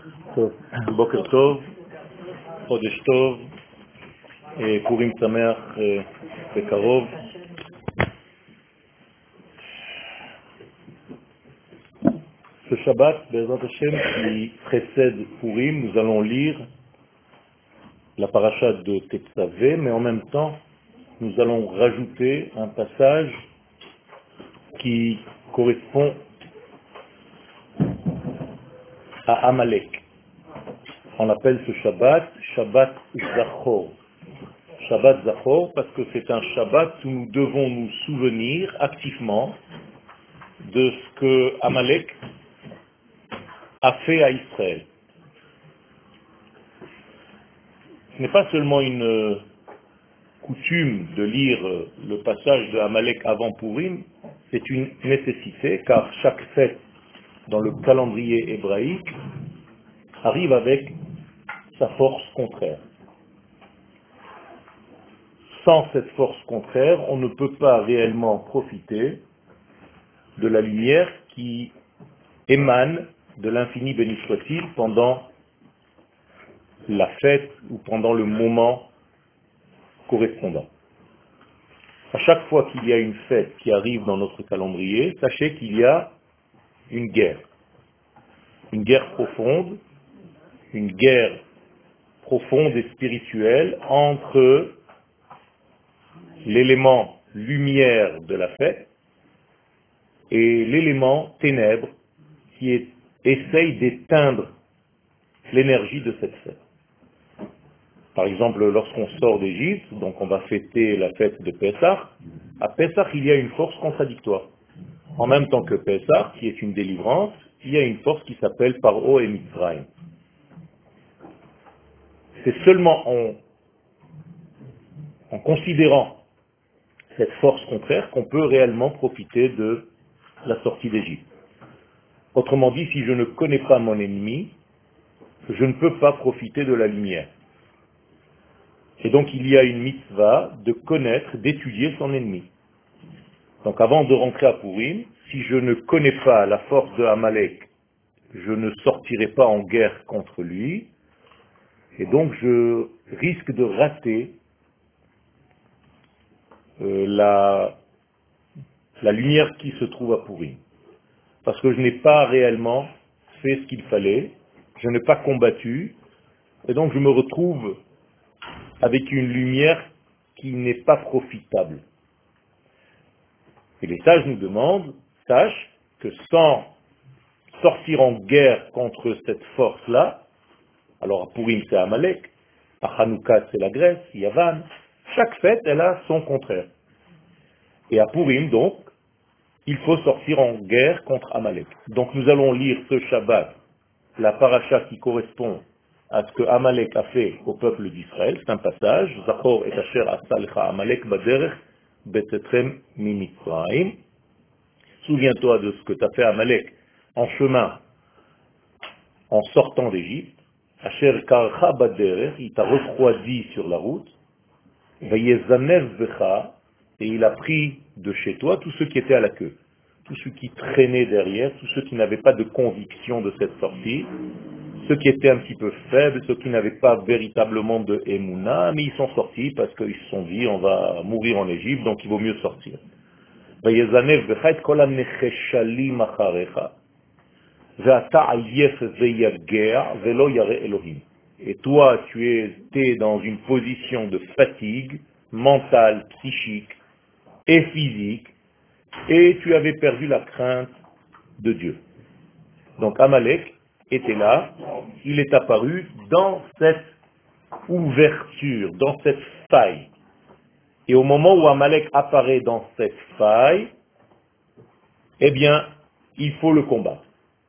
טוב, בוקר טוב, חודש טוב, פורים שמח בקרוב. Ce Shabbat, Be'ezrat Hashem, qui précède Purim, nous allons lire la paracha de Tetzavé, mais en même temps, nous allons rajouter un passage qui correspond à Amalek. On appelle ce Shabbat Shabbat Zachor. Shabbat Zachor parce que c'est un Shabbat où nous devons nous souvenir activement de ce que Amalek a fait à Israël. Ce n'est pas seulement une coutume de lire le passage de Amalek avant Purim, c'est une nécessité car chaque fête dans le calendrier hébraïque arrive avec sa force contraire. Sans cette force contraire, on ne peut pas réellement profiter de la lumière qui émane de l'infini béni soit-il pendant la fête ou pendant le moment correspondant. À chaque fois qu'il y a une fête qui arrive dans notre calendrier, sachez qu'il y a une guerre profonde, une guerre profonde et spirituelle entre l'élément lumière de la fête et l'élément ténèbres qui essaye d'éteindre l'énergie de cette fête. Par exemple, lorsqu'on sort d'Égypte, donc on va fêter la fête de Pessah, à Pessah il y a une force contradictoire. En même temps que Pessah, qui est une délivrance, il y a une force qui s'appelle Paro et Mitzrayim. C'est seulement en considérant cette force contraire qu'on peut réellement profiter de la sortie d'Égypte. Autrement dit, si je ne connais pas mon ennemi, je ne peux pas profiter de la lumière. Et donc il y a une mitzvah de connaître, d'étudier son ennemi. Donc avant de rentrer à Purim, si je ne connais pas la force de Amalek, je ne sortirai pas en guerre contre lui, et donc je risque de rater la lumière qui se trouve à Purim. Parce que je n'ai pas réellement fait ce qu'il fallait, je n'ai pas combattu, et donc je me retrouve avec une lumière qui n'est pas profitable. Et les sages nous demandent, sache que sans sortir en guerre contre cette force-là, alors à Purim c'est Amalek, à Hanouka c'est la Grèce, Yavan, chaque fête elle a son contraire. Et à Purim donc, il faut sortir en guerre contre Amalek. Donc nous allons lire ce Shabbat, la paracha qui correspond à ce que Amalek a fait au peuple d'Israël, c'est un passage, Zachor et Asher Asalcha Amalek Baderech Betetrem Mimitzraim. Souviens-toi de ce que t'as fait Amalek en chemin, en sortant d'Égypte. Asher Karcha Baderech, il t'a refroidi sur la route. Vayezanev Becha, et il a pris de chez toi tous ceux qui étaient à la queue, tous ceux qui traînaient derrière, tous ceux qui n'avaient pas de conviction de cette sortie, ceux qui étaient un petit peu faibles, ceux qui n'avaient pas véritablement de Emouna, mais ils sont sortis parce qu'ils se sont dit on va mourir en Égypte, donc il vaut mieux sortir. Et toi, tu étais dans une position de fatigue mentale, psychique et physique, et tu avais perdu la crainte de Dieu. Donc Amalek était là, il est apparu dans cette ouverture, dans cette faille. Et au moment où Amalek apparaît dans cette faille, eh bien, il faut le combattre.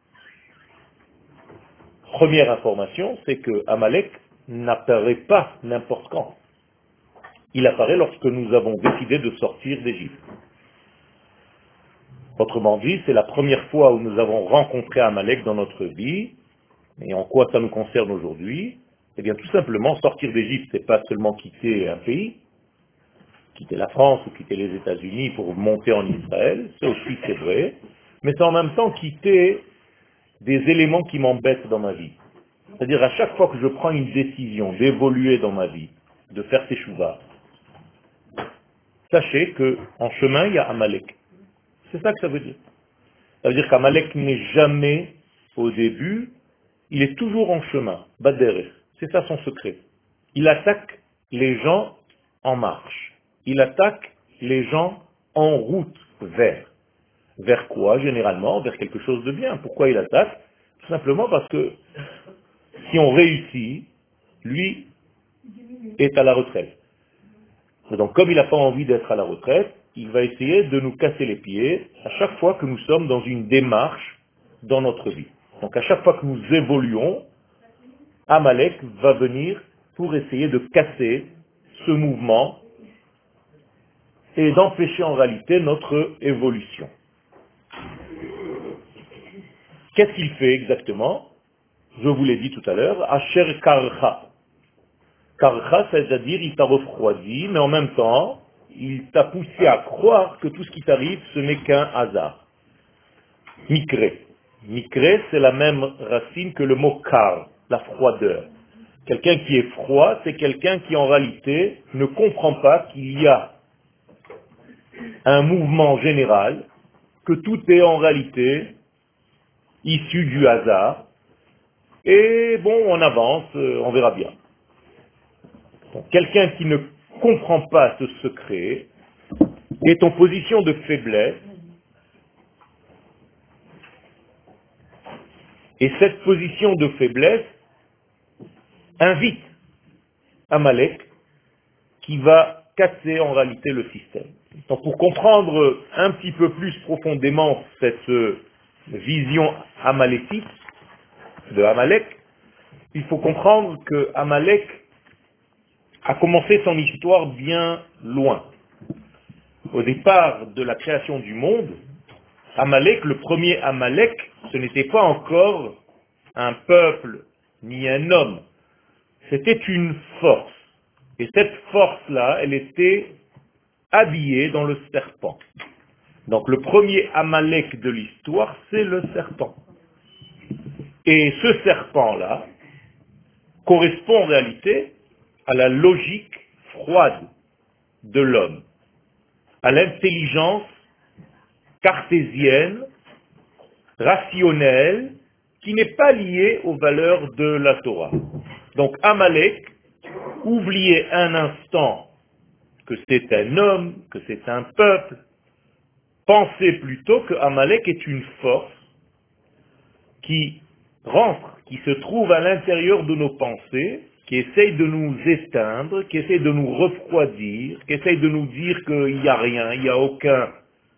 Première information, c'est que Amalek n'apparaît pas n'importe quand. Il apparaît lorsque nous avons décidé de sortir d'Égypte. Autrement dit, c'est la première fois où nous avons rencontré Amalek dans notre vie. Et en quoi ça nous concerne aujourd'hui? Eh bien, tout simplement, sortir d'Égypte, c'est pas seulement quitter un pays, quitter la France ou quitter les États-Unis pour monter en Israël, c'est aussi c'est vrai, mais c'est en même temps quitter des éléments qui m'embêtent dans ma vie. C'est-à-dire à chaque fois que je prends une décision d'évoluer dans ma vie, de faire teshuva, sachez que en chemin, il y a Amalek. C'est ça que ça veut dire. Ça veut dire qu'Amalek n'est jamais au début, il est toujours en chemin, Baderer. C'est ça son secret. Il attaque les gens en marche. Il attaque les gens en route vers. Vers quoi, généralement? Vers quelque chose de bien. Pourquoi il attaque? Tout simplement parce que si on réussit, lui est à la retraite. Et donc, comme il n'a pas envie d'être à la retraite, il va essayer de nous casser les pieds à chaque fois que nous sommes dans une démarche dans notre vie. Donc, à chaque fois que nous évoluons, Amalek va venir pour essayer de casser ce mouvement et d'empêcher en réalité notre évolution. Qu'est-ce qu'il fait exactement? Je vous l'ai dit tout à l'heure, Asher Karcha. Karcha, c'est-à-dire il t'a refroidi, mais en même temps, il t'a poussé à croire que tout ce qui t'arrive, ce n'est qu'un hasard. Mikre. Mikre, c'est la même racine que le mot kar, la froideur. Quelqu'un qui est froid, c'est quelqu'un qui en réalité ne comprend pas qu'il y a un mouvement général, que tout est en réalité issu du hasard, et bon, on avance, on verra bien. Donc, quelqu'un qui ne comprend pas ce secret est en position de faiblesse, et cette position de faiblesse invite Amalek qui va casser en réalité le système. Donc pour comprendre un petit peu plus profondément cette vision amalétique de Amalek, il faut comprendre que Amalek a commencé son histoire bien loin. Au départ de la création du monde, Amalek, le premier Amalek, ce n'était pas encore un peuple ni un homme, c'était une force. Et cette force-là, elle était habillée dans le serpent. Donc le premier Amalek de l'histoire, c'est le serpent. Et ce serpent-là correspond en réalité à la logique froide de l'homme, à l'intelligence cartésienne, rationnelle, qui n'est pas liée aux valeurs de la Torah. Donc Amalek, oubliez un instant que c'est un homme, que c'est un peuple, pensez plutôt que Amalek est une force qui rentre, qui se trouve à l'intérieur de nos pensées, qui essaye de nous éteindre, qui essaye de nous refroidir, qui essaye de nous dire qu'il n'y a rien, il n'y a aucun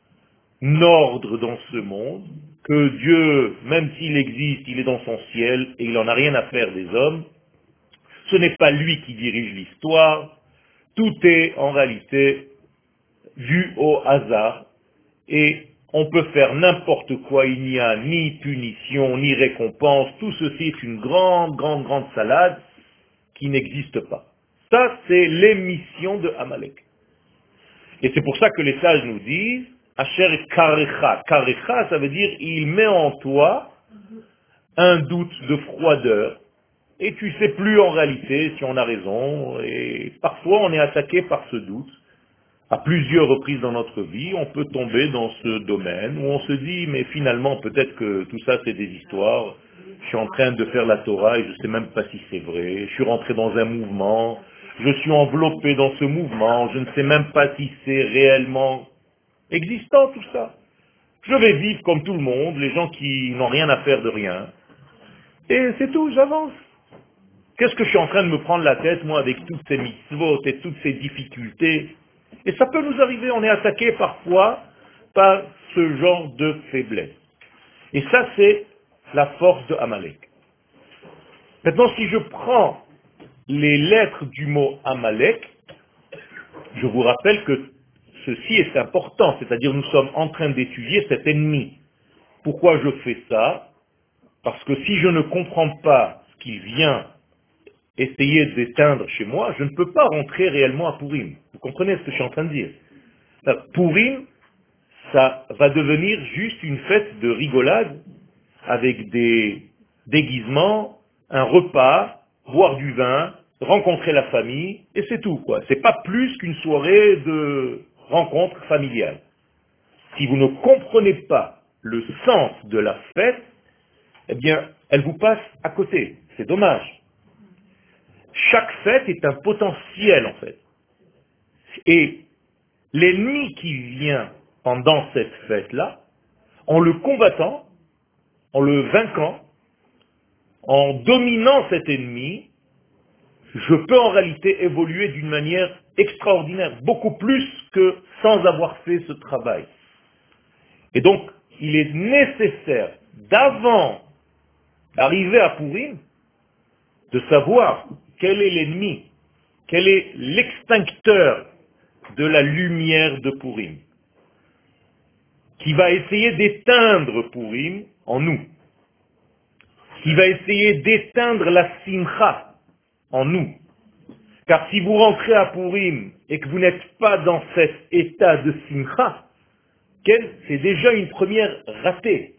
ordre dans ce monde, que Dieu, même s'il existe, il est dans son ciel et il n'en a rien à faire des hommes. Ce n'est pas lui qui dirige l'histoire, tout est en réalité dû au hasard et on peut faire n'importe quoi, il n'y a ni punition, ni récompense, tout ceci est une grande, grande, grande salade qui n'existe pas. Ça, c'est l'émission de Amalek. Et c'est pour ça que les sages nous disent, Asher Karecha. Karecha, ça veut dire, il met en toi un doute de froideur, et tu sais plus en réalité si on a raison, et parfois on est attaqué par ce doute. À plusieurs reprises dans notre vie, on peut tomber dans ce domaine où on se dit, mais finalement, peut-être que tout ça, c'est des histoires. Je suis en train de faire la Torah et je ne sais même pas si c'est vrai. Je suis rentré dans un mouvement. Je suis enveloppé dans ce mouvement. Je ne sais même pas si c'est réellement existant, tout ça. Je vais vivre comme tout le monde, les gens qui n'ont rien à faire de rien. Et c'est tout, j'avance. Qu'est-ce que je suis en train de me prendre la tête, moi, avec toutes ces mitzvot et toutes ces difficultés? Et ça peut nous arriver, on est attaqué parfois par ce genre de faiblesse. Et ça, c'est la force de Amalek. Maintenant, si je prends les lettres du mot Amalek, je vous rappelle que ceci est important, c'est-à-dire nous sommes en train d'étudier cet ennemi. Pourquoi je fais ça? Parce que si je ne comprends pas ce qui vient essayer d'éteindre chez moi, je ne peux pas rentrer réellement à Purim. Vous comprenez ce que je suis en train de dire? Purim, ça va devenir juste une fête de rigolade avec des déguisements un repas, boire du vin, rencontrer la famille, et c'est tout, quoi. C'est pas plus qu'une soirée de rencontre familiale. Si vous ne comprenez pas le sens de la fête, eh bien, elle vous passe à côté. C'est dommage. Chaque fête est un potentiel, en fait. Et l'ennemi qui vient pendant cette fête-là, en le combattant, en le vainquant, en dominant cet ennemi, je peux en réalité évoluer d'une manière extraordinaire, beaucoup plus que sans avoir fait ce travail. Et donc, il est nécessaire, d'avant d'arriver à Purim, de savoir quel est l'ennemi, quel est l'extincteur de la lumière de Purim, qui va essayer d'éteindre Purim en nous, qui va essayer d'éteindre la simcha en nous. Car si vous rentrez à Purim et que vous n'êtes pas dans cet état de simcha, c'est déjà une première ratée.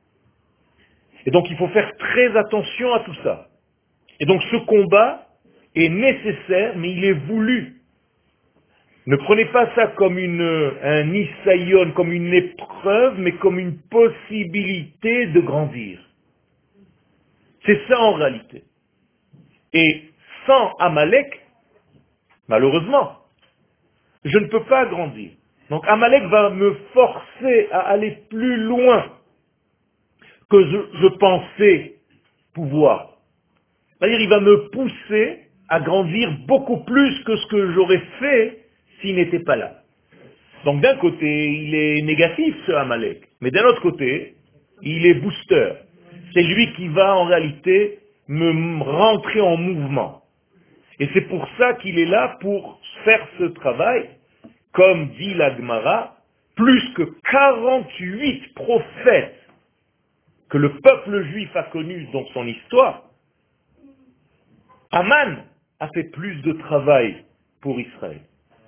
Et donc il faut faire très attention à tout ça. Et donc ce combat est nécessaire, mais il est voulu. Ne prenez pas ça comme un isaïon, comme une épreuve, mais comme une possibilité de grandir. C'est ça en réalité. Et sans Amalek, malheureusement, je ne peux pas grandir. Donc Amalek va me forcer à aller plus loin que je pensais pouvoir. C'est-à-dire, il va me pousser à grandir beaucoup plus que ce que j'aurais fait s'il n'était pas là. Donc d'un côté, il est négatif ce Amalek, mais d'un autre côté, il est booster. C'est lui qui va en réalité me rentrer en mouvement. Et c'est pour ça qu'il est là pour faire ce travail, comme dit la Gemara, plus que 48 prophètes que le peuple juif a connus dans son histoire. Aman a fait plus de travail pour Israël.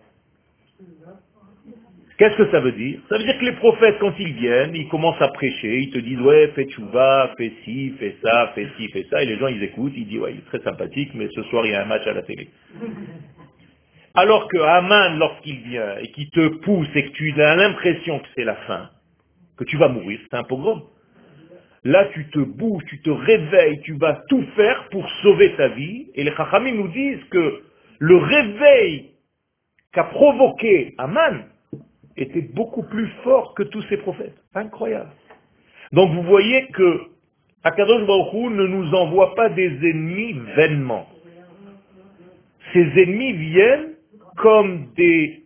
Qu'est-ce que ça veut dire? Ça veut dire que les prophètes, quand ils viennent, ils commencent à prêcher, ils te disent, ouais, fais tchouva, fais ci, fais ça, fais ci, fais ça, et les gens, ils écoutent, ils disent, ouais, il est très sympathique, mais ce soir, il y a un match à la télé. Alors que Haman, lorsqu'il vient, et qu'il te pousse, et que tu as l'impression que c'est la fin, que tu vas mourir, c'est un pogrom. Là, tu te bouges, tu te réveilles, tu vas tout faire pour sauver ta vie, et les Chachamim nous disent que le réveil qu'a provoqué Haman, était beaucoup plus fort que tous ces prophètes. Incroyable. Donc vous voyez que Akadosh Baruch Hu ne nous envoie pas des ennemis vainement. Ces ennemis viennent comme des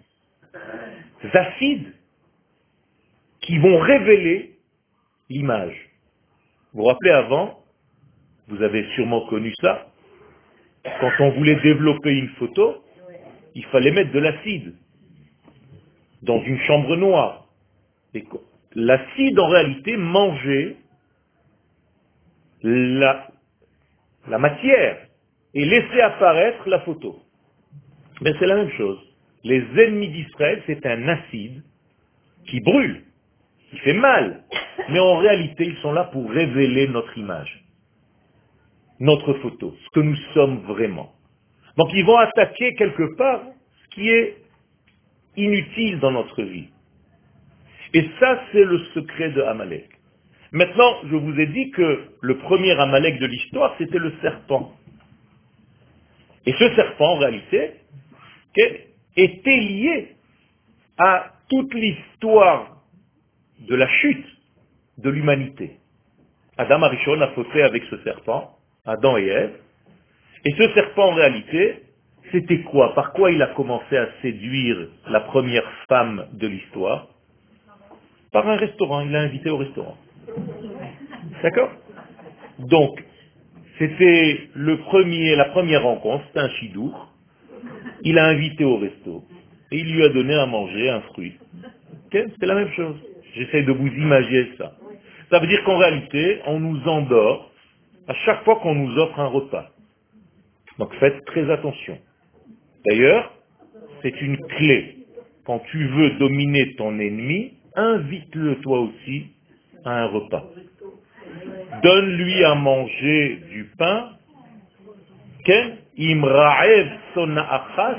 acides qui vont révéler l'image. Vous vous rappelez avant, vous avez sûrement connu ça, quand on voulait développer une photo, il fallait mettre de l'acide dans une chambre noire. Et l'acide, en réalité, mangeait la matière et laissait apparaître la photo. Mais c'est la même chose. Les ennemis d'Israël, c'est un acide qui brûle, qui fait mal. Mais en réalité, ils sont là pour révéler notre image, notre photo, ce que nous sommes vraiment. Donc ils vont attaquer quelque part ce qui est inutile dans notre vie. Et ça, c'est le secret de Amalek. Maintenant, je vous ai dit que le premier Amalek de l'histoire, c'était le serpent. Et ce serpent, en réalité, était lié à toute l'histoire de la chute de l'humanité. Adam Arishon a fauté avec ce serpent, Adam et Ève. Et ce serpent, en réalité, c'était quoi? Par quoi il a commencé à séduire la première femme de l'histoire? Par un restaurant, il l'a invité au restaurant. D'accord? Donc, c'était la première rencontre, c'était un chidour. Il l'a invité au resto. Et il lui a donné à manger un fruit. Okay? C'est la même chose. J'essaie de vous imaginer ça. Ça veut dire qu'en réalité, on nous endort à chaque fois qu'on nous offre un repas. Donc faites très attention. D'ailleurs, c'est une clé. Quand tu veux dominer ton ennemi, invite-le toi aussi à un repas. donne-lui à manger du pain, Ken, imra'ev sona'acha,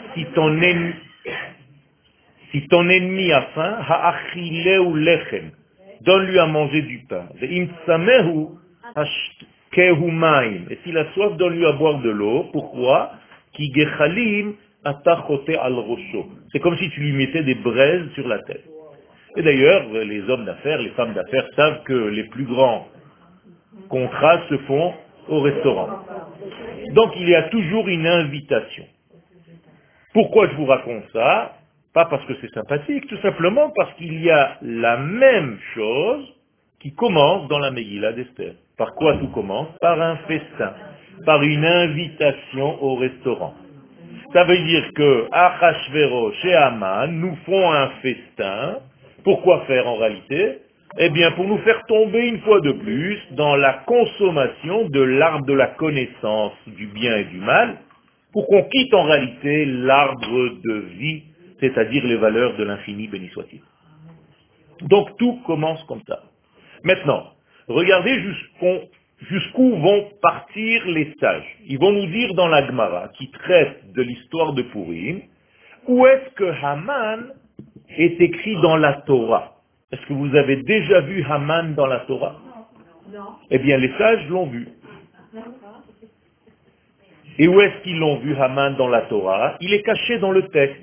si ton ennemi a faim, ha'achileu lechem, donne-lui à manger du pain. Ve'im tsamehu, hashkehu maim. Et s'il a soif, donne-lui à boire de l'eau. Pourquoi? Ki gechalim atachote al rosho. C'est comme si tu lui mettais des braises sur la tête. Et d'ailleurs, les hommes d'affaires, les femmes d'affaires savent que les plus grands contrats se font au restaurant. Donc il y a toujours une invitation. Pourquoi je vous raconte ça? Pas parce que c'est sympathique, tout simplement parce qu'il y a la même chose qui commence dans la Megillah d'Esther. Par quoi tout commence? Par un festin, par une invitation au restaurant. Ça veut dire que Achashverosh et Haman nous font un festin. Pourquoi faire en réalité? Eh bien, pour nous faire tomber une fois de plus dans la consommation de l'arbre de la connaissance du bien et du mal, pour qu'on quitte en réalité l'arbre de vie, c'est-à-dire les valeurs de l'infini, béni soit-il. Donc tout commence comme ça. Maintenant, regardez jusqu'où vont partir les sages. Ils vont nous dire dans la Gemara, qui traite de l'histoire de Purim, où est-ce que Haman est écrit dans la Torah. Est-ce que vous avez déjà vu Haman dans la Torah? Non. Eh bien, les sages l'ont vu. Et où est-ce qu'ils l'ont vu, Haman, dans la Torah? Il est caché dans le texte.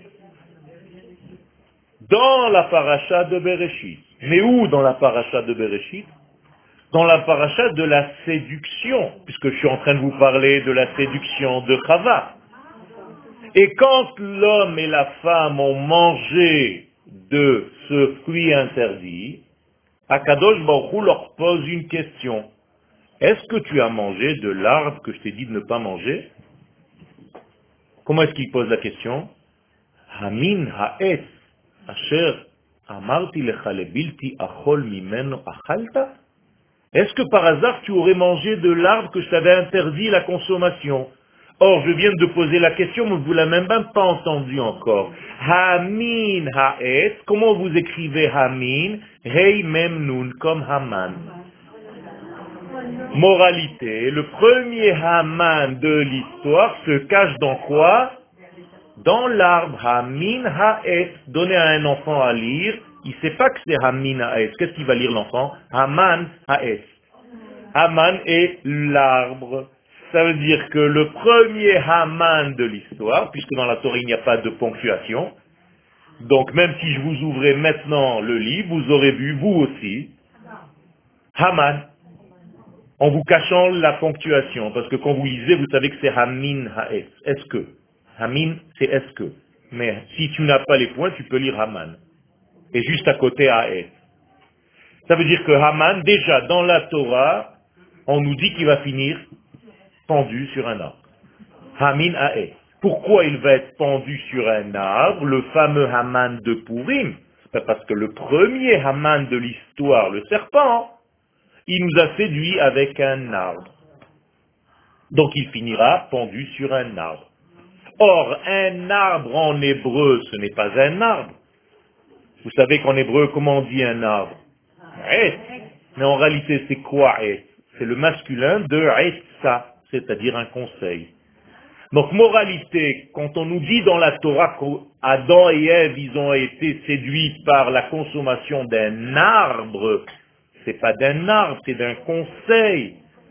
Dans la paracha de Bereshit. Mais où dans la paracha de Bereshit? Dans la paracha de la séduction, puisque je suis en train de vous parler de la séduction de Chava. Et quand l'homme et la femme ont mangé de ce fruit interdit, Akadosh Baruch Hu leur pose une question. Est-ce que tu as mangé de l'arbre que je t'ai dit de ne pas manger? Comment est-ce qu'il pose la question? Hamin ha'et asher amarti lecha lebilti achol mimeno achalta? Est-ce que par hasard tu aurais mangé de l'arbre que je t'avais interdit la consommation? Or, je viens de poser la question, mais vous ne l'avez même pas entendu encore. Hamin ha'et, comment vous écrivez Hamin? Hei mem nun, comme Haman. Moralité, le premier Haman de l'histoire se cache dans quoi? Dans l'arbre. Hamin ha'et. Donner à un enfant à lire, il ne sait pas que c'est Hamin ha'et. Qu'est-ce qu'il va lire l'enfant? Haman ha'et. Haman est l'arbre. Ça veut dire que le premier Haman de l'histoire, puisque dans la Torah il n'y a pas de ponctuation, donc même si je vous ouvrais maintenant le livre, vous aurez vu, vous aussi, Haman, en vous cachant la ponctuation, parce que quand vous lisez, vous savez que c'est Hamin Ha'es, est-ce que. Hamin, c'est est-ce que. Mais si tu n'as pas les points, tu peux lire Haman. Et juste à côté Ha'es. Ça veut dire que Haman, déjà dans la Torah, on nous dit qu'il va finir pendu sur un arbre. Hamin Ha'es. Pourquoi il va être pendu sur un arbre, le fameux Haman de Purim? C'est parce que le premier Haman de l'histoire, le serpent, il nous a séduit avec un arbre. Donc il finira pendu sur un arbre. Or, un arbre en hébreu, ce n'est pas un arbre. Vous savez qu'en hébreu, comment on dit un arbre? Et. Mais en réalité, c'est quoi et? C'est le masculin de etsa, c'est-à-dire un conseil. Donc, moralité, quand on nous dit dans la Torah qu'Adam et Ève, ils ont été séduits par la consommation d'un arbre, c'est pas d'un arbre, c'est d'un conseil.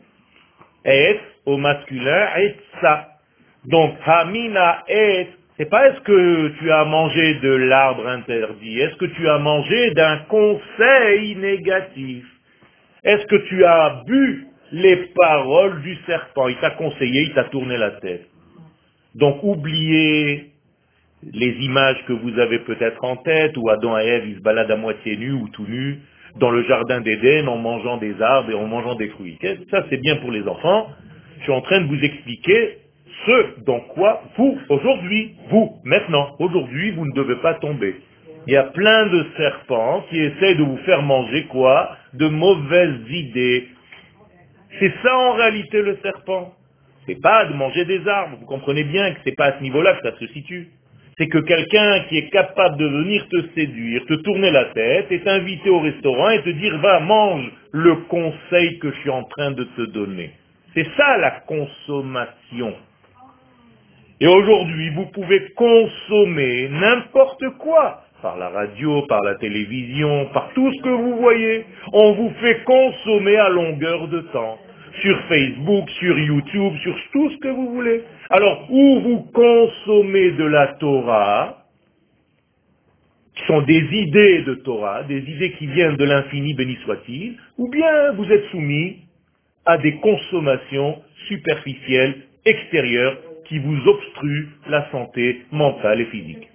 Et au masculin, etsa. Donc, hamina et, c'est pas est-ce que tu as mangé de l'arbre interdit, est-ce que tu as mangé d'un conseil négatif? Est-ce que tu as bu les paroles du serpent? Il t'a conseillé, il t'a tourné la tête. Donc, oubliez les images que vous avez peut-être en tête, où Adam et Ève, ils se baladent à moitié nus ou tout nus, dans le jardin d'Éden, en mangeant des arbres et en mangeant des fruits. Ça, c'est bien pour les enfants. Je suis en train de vous expliquer ce dans quoi vous, aujourd'hui, vous, maintenant, aujourd'hui, vous ne devez pas tomber. Il y a plein de serpents qui essayent de vous faire manger quoi? De mauvaises idées. C'est ça en réalité le serpent. C'est pas de manger des arbres. Vous comprenez bien que c'est pas à ce niveau-là que ça se situe. C'est que quelqu'un qui est capable de venir te séduire, te tourner la tête, est invité au restaurant et te dire va, mange le conseil que je suis en train de te donner. C'est ça la consommation. Et aujourd'hui, vous pouvez consommer n'importe quoi, par la radio, par la télévision, par tout ce que vous voyez. On vous fait consommer à longueur de temps. Sur Facebook, sur YouTube, sur tout ce que vous voulez. Alors, ou vous consommez de la Torah, qui sont des idées de Torah, des idées qui viennent de l'infini, béni soit-il, ou bien vous êtes soumis à des consommations superficielles, extérieures, qui vous obstruent la santé mentale et physique.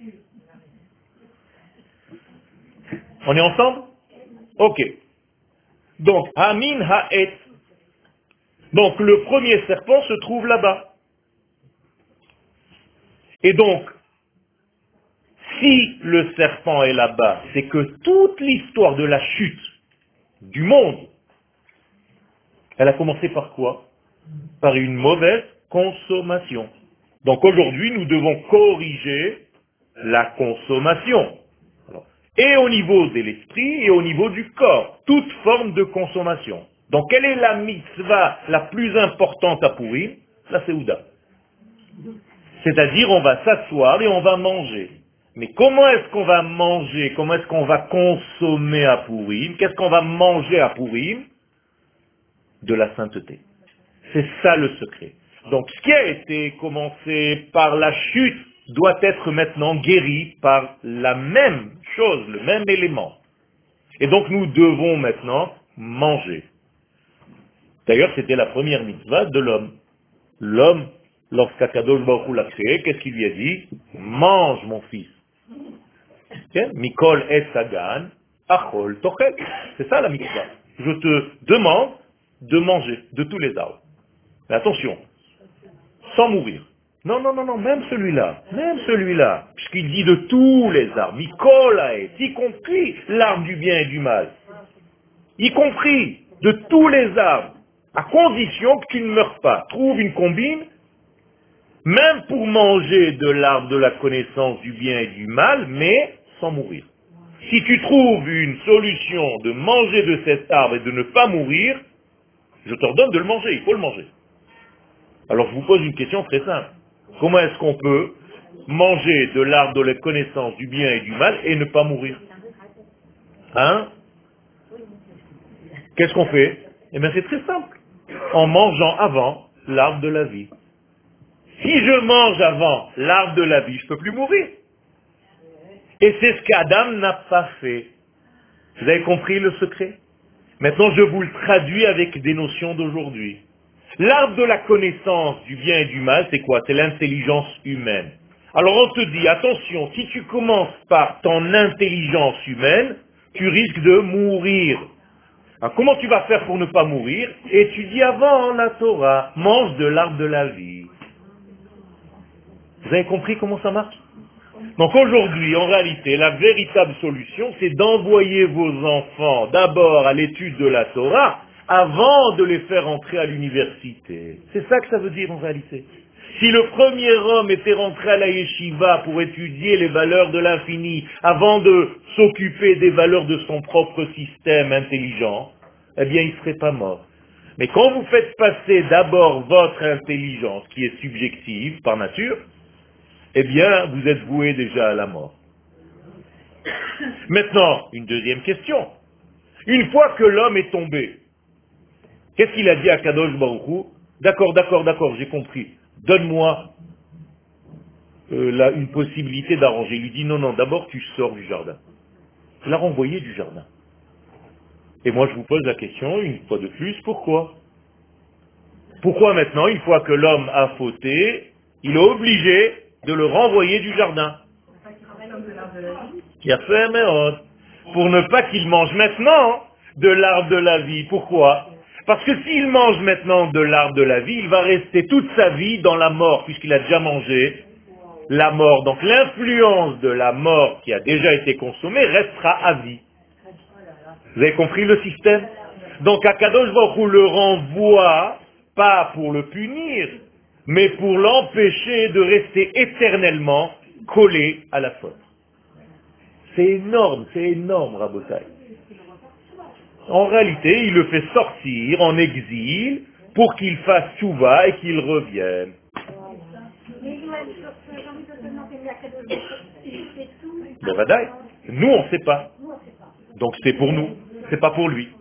On est ensemble? Ok. Donc, Hamin Ha'et. Donc, le premier serpent se trouve là-bas. Et donc, si le serpent est là-bas, c'est que toute l'histoire de la chute du monde, elle a commencé par quoi? Par une mauvaise consommation. Donc aujourd'hui, nous devons corriger la consommation. Alors, et au niveau de l'esprit et au niveau du corps, toute forme de consommation. Donc quelle est la mitzvah la plus importante à Pourim? La Séouda. C'est-à-dire on va s'asseoir et on va manger. Mais comment est-ce qu'on va manger? Comment est-ce qu'on va consommer à Pourim? Qu'est-ce qu'on va manger à Pourim? De la sainteté. C'est ça le secret. Donc ce qui a été commencé par la chute doit être maintenant guéri par la même chose, le même élément. Et donc nous devons maintenant manger. D'ailleurs, c'était la première mitzvah de l'homme. L'homme, lorsqu'Akadosh Baruch Hu l'a créé, qu'est-ce qu'il lui a dit? Mange, mon fils. Mikol et Sagan, Achol Tochel. C'est ça la mitzvah. Je te demande de manger de tous les arbres. Mais attention, sans mourir. Non, non, non, non, même celui-là, puisqu'il dit de tous les arbres, Mikol Haet, y compris l'arbre du bien et du mal, y compris de tous les arbres, à condition que tu ne meurs pas. Trouve une combine, même pour manger de l'arbre de la connaissance du bien et du mal, mais sans mourir. Si tu trouves une solution de manger de cet arbre et de ne pas mourir, je t'ordonne de le manger, il faut le manger. Alors je vous pose une question très simple. Comment est-ce qu'on peut manger de l'arbre de la connaissance du bien et du mal et ne pas mourir? Hein? Qu'est-ce qu'on fait? Eh bien c'est très simple. En mangeant avant l'arbre de la vie. Si je mange avant l'arbre de la vie, je ne peux plus mourir. Et c'est ce qu'Adam n'a pas fait. Vous avez compris le secret? Maintenant je vous le traduis avec des notions d'aujourd'hui. L'arbre de la connaissance du bien et du mal, c'est quoi? C'est l'intelligence humaine. Alors on te dit, attention, si tu commences par ton intelligence humaine, tu risques de mourir. Alors comment tu vas faire pour ne pas mourir? Étudie avant la Torah, mange de l'arbre de la vie. Vous avez compris comment ça marche? Donc aujourd'hui, en réalité, la véritable solution, c'est d'envoyer vos enfants d'abord à l'étude de la Torah, avant de les faire entrer à l'université. C'est ça que ça veut dire en réalité. Si le premier homme était rentré à la yeshiva pour étudier les valeurs de l'infini, avant de s'occuper des valeurs de son propre système intelligent, eh bien il ne serait pas mort. Mais quand vous faites passer d'abord votre intelligence, qui est subjective par nature, eh bien vous êtes voué déjà à la mort. Maintenant, une deuxième question. Une fois que l'homme est tombé, qu'est-ce qu'il a dit à Kadosh Baruch Hu? D'accord, d'accord, d'accord, j'ai compris. Donne-moi une possibilité d'arranger. Il lui dit non, non, d'abord tu sors du jardin. Il l'a renvoyé du jardin. Et moi je vous pose la question, une fois de plus, pourquoi? Pourquoi maintenant, une fois que l'homme a fauté, il est obligé de le renvoyer du jardin? Qui a fait Méod. Pour ne pas qu'il mange maintenant de l'arbre de la vie. Pourquoi? Parce que s'il mange maintenant de l'arbre de la vie, il va rester toute sa vie dans la mort, puisqu'il a déjà mangé la mort. Donc l'influence de la mort qui a déjà été consommée restera à vie. Vous avez compris le système? Donc Akadosh Baruch Hu le renvoie, pas pour le punir, mais pour l'empêcher de rester éternellement collé à la faute. C'est énorme, Rabotai. En réalité, il le fait sortir en exil pour qu'il fasse tchouva et qu'il revienne. Le Vadaï. Nous, on ne sait pas. Donc c'est pour nous, c'est pas pour lui.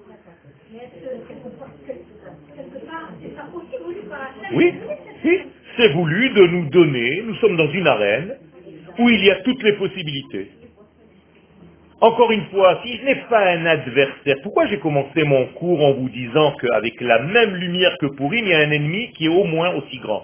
Oui, oui, c'est voulu de nous donner, nous sommes dans une arène où il y a toutes les possibilités. Encore une fois, si je n'ai pas un adversaire, pourquoi j'ai commencé mon cours en vous disant qu'avec la même lumière que Pourim, il y a un ennemi qui est au moins aussi grand?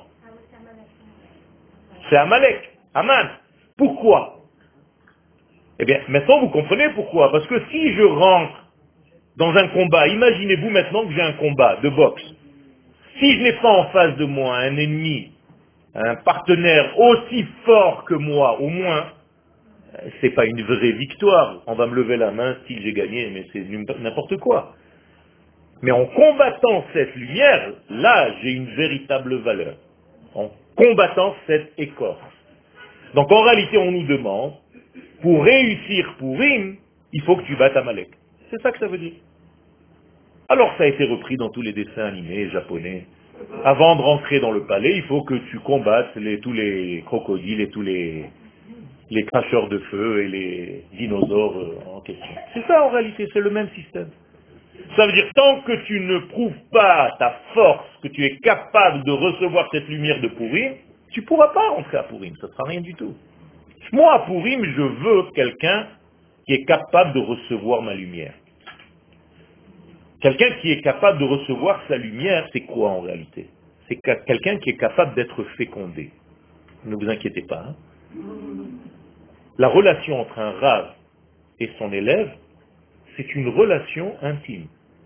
C'est Amalek, Aman. Pourquoi? Eh bien, maintenant vous comprenez pourquoi. Parce que si je rentre dans un combat, imaginez-vous maintenant que j'ai un combat de boxe. Si je n'ai pas en face de moi un ennemi, un partenaire aussi fort que moi, au moins, c'est pas une vraie victoire. On va me lever la main si j'ai gagné, mais c'est n'importe quoi. Mais en combattant cette lumière, là, j'ai une véritable valeur. En combattant cette écorce. Donc en réalité, on nous demande, pour réussir Pourim, il faut que tu battes Amalek. C'est ça que ça veut dire. Alors ça a été repris dans tous les dessins animés japonais. Avant de rentrer dans le palais, il faut que tu combattes tous les crocodiles et tous les cracheurs de feu et les dinosaures en question. C'est ça en réalité, c'est le même système. Ça veut dire tant que tu ne prouves pas ta force, que tu es capable de recevoir cette lumière de Pourim, tu ne pourras pas rentrer à Pourim, ça ne sera rien du tout. Moi à Pourim, je veux quelqu'un qui est capable de recevoir ma lumière. Quelqu'un qui est capable de recevoir sa lumière, c'est quoi en réalité? C'est quelqu'un qui est capable d'être fécondé. Ne vous inquiétez pas. Hein. La relation entre un rave et son élève, c'est une relation intime,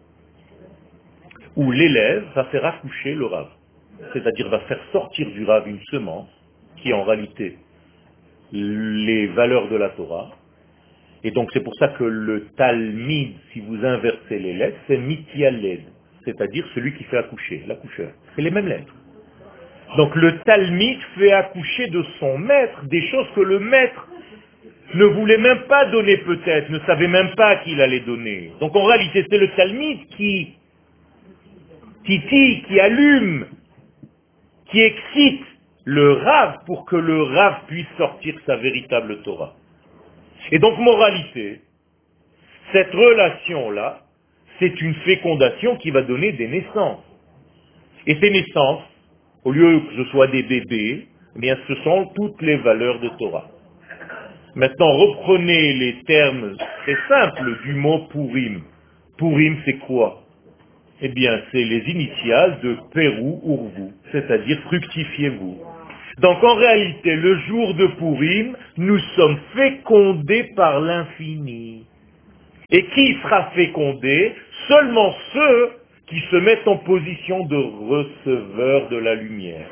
où l'élève va faire accoucher le rave. C'est-à-dire va faire sortir du rave une semence, qui est en réalité les valeurs de la Torah. Et donc c'est pour ça que le Talmid, si vous inversez les lettres, c'est Mityaled, c'est-à-dire celui qui fait accoucher, l'accoucheur. C'est les mêmes lettres. Donc le Talmid fait accoucher de son maître des choses que le maître ne voulait même pas donner peut-être, ne savait même pas qu'il allait donner. Donc en réalité c'est le Talmid qui titille, qui allume, qui excite le Rav pour que le Rav puisse sortir sa véritable Torah. Et donc moralité, cette relation-là, c'est une fécondation qui va donner des naissances. Et ces naissances, au lieu que ce soit des bébés, eh bien ce sont toutes les valeurs de Torah. Maintenant, reprenez les termes très simples du mot Pourim. Pourim, c'est quoi? Eh bien, c'est les initiales de Pérou Urvu, c'est-à-dire fructifiez-vous. Donc en réalité, le jour de Pourim, nous sommes fécondés par l'infini. Et qui sera fécondé? Seulement ceux qui se mettent en position de receveur de la lumière.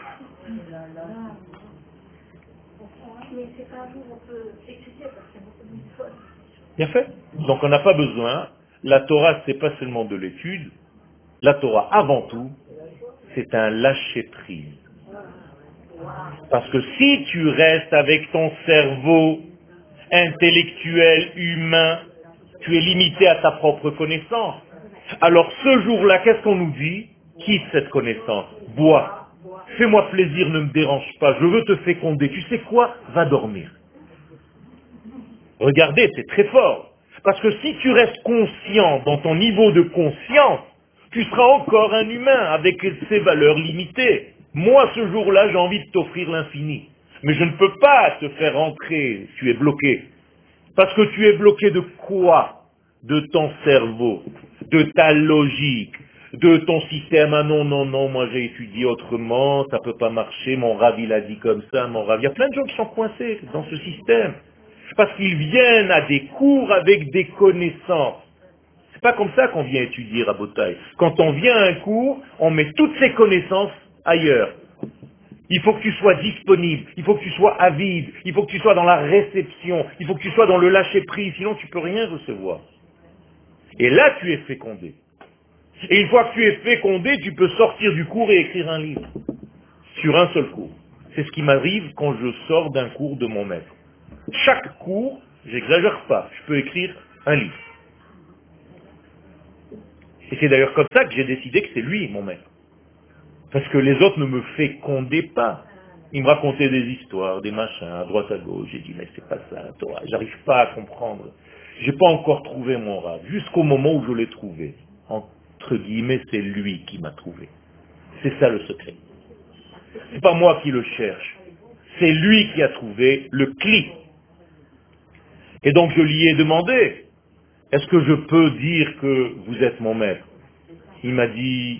Bien fait. Donc on n'a pas besoin. La Torah, c'est pas seulement de l'étude. La Torah, avant tout, c'est un lâcher-prise. Parce que si tu restes avec ton cerveau intellectuel, humain, tu es limité à ta propre connaissance. Alors ce jour-là, qu'est-ce qu'on nous dit? Quitte cette connaissance, bois, fais-moi plaisir, ne me dérange pas, je veux te féconder. Tu sais quoi? Va dormir. Regardez, c'est très fort. Parce que si tu restes conscient dans ton niveau de conscience, tu seras encore un humain avec ses valeurs limitées. Moi, ce jour-là, j'ai envie de t'offrir l'infini. Mais je ne peux pas te faire entrer, tu es bloqué. Parce que tu es bloqué de quoi? De ton cerveau, de ta logique, de ton système. Ah non, non, non, moi j'ai étudié autrement, ça peut pas marcher, mon rave il a dit comme ça, mon rave. Il y a plein de gens qui sont coincés dans ce système. Parce qu'ils viennent à des cours avec des connaissances. C'est pas comme ça qu'on vient étudier Rabotai. Quand on vient à un cours, on met toutes ces connaissances ailleurs. Il faut que tu sois disponible, il faut que tu sois avide, il faut que tu sois dans la réception, il faut que tu sois dans le lâcher-prise, sinon tu peux rien recevoir. Et là, tu es fécondé. Et une fois que tu es fécondé, tu peux sortir du cours et écrire un livre. Sur un seul cours. C'est ce qui m'arrive quand je sors d'un cours de mon maître. Chaque cours, j'exagère pas, je peux écrire un livre. Et c'est d'ailleurs comme ça que j'ai décidé que c'est lui mon maître. Parce que les autres ne me fécondaient pas. Ils me racontaient des histoires, des machins, à droite à gauche. J'ai dit, mais c'est pas ça, toi, j'arrive pas à comprendre. J'ai pas encore trouvé mon rab. Jusqu'au moment où je l'ai trouvé. Entre guillemets, c'est lui qui m'a trouvé. C'est ça le secret. C'est pas moi qui le cherche. C'est lui qui a trouvé le cli. Et donc je lui ai demandé, est-ce que je peux dire que vous êtes mon maître? Il m'a dit,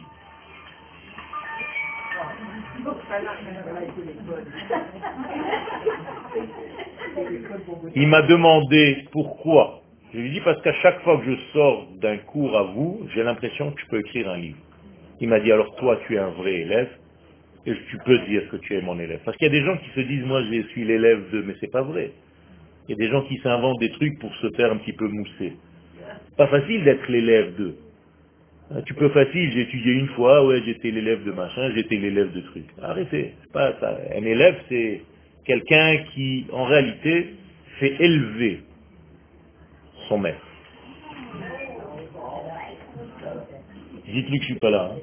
il m'a demandé pourquoi. Je lui ai dit parce qu'à chaque fois que je sors d'un cours à vous, j'ai l'impression que je peux écrire un livre. Il m'a dit alors toi tu es un vrai élève et tu peux dire que tu es mon élève. Parce qu'il y a des gens qui se disent moi je suis l'élève de, mais c'est pas vrai. Il y a des gens qui s'inventent des trucs pour se faire un petit peu mousser. Pas facile d'être l'élève d'eux. Tu peux facile, j'ai étudié une fois, ouais, j'étais l'élève de machin, j'étais l'élève de truc. Arrêtez, c'est pas ça. Un élève, c'est quelqu'un qui, en réalité, fait élever son maître. Dites-lui que je suis pas là.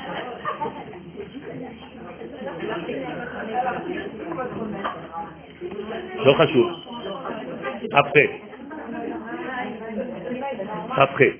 Donc, après. Après.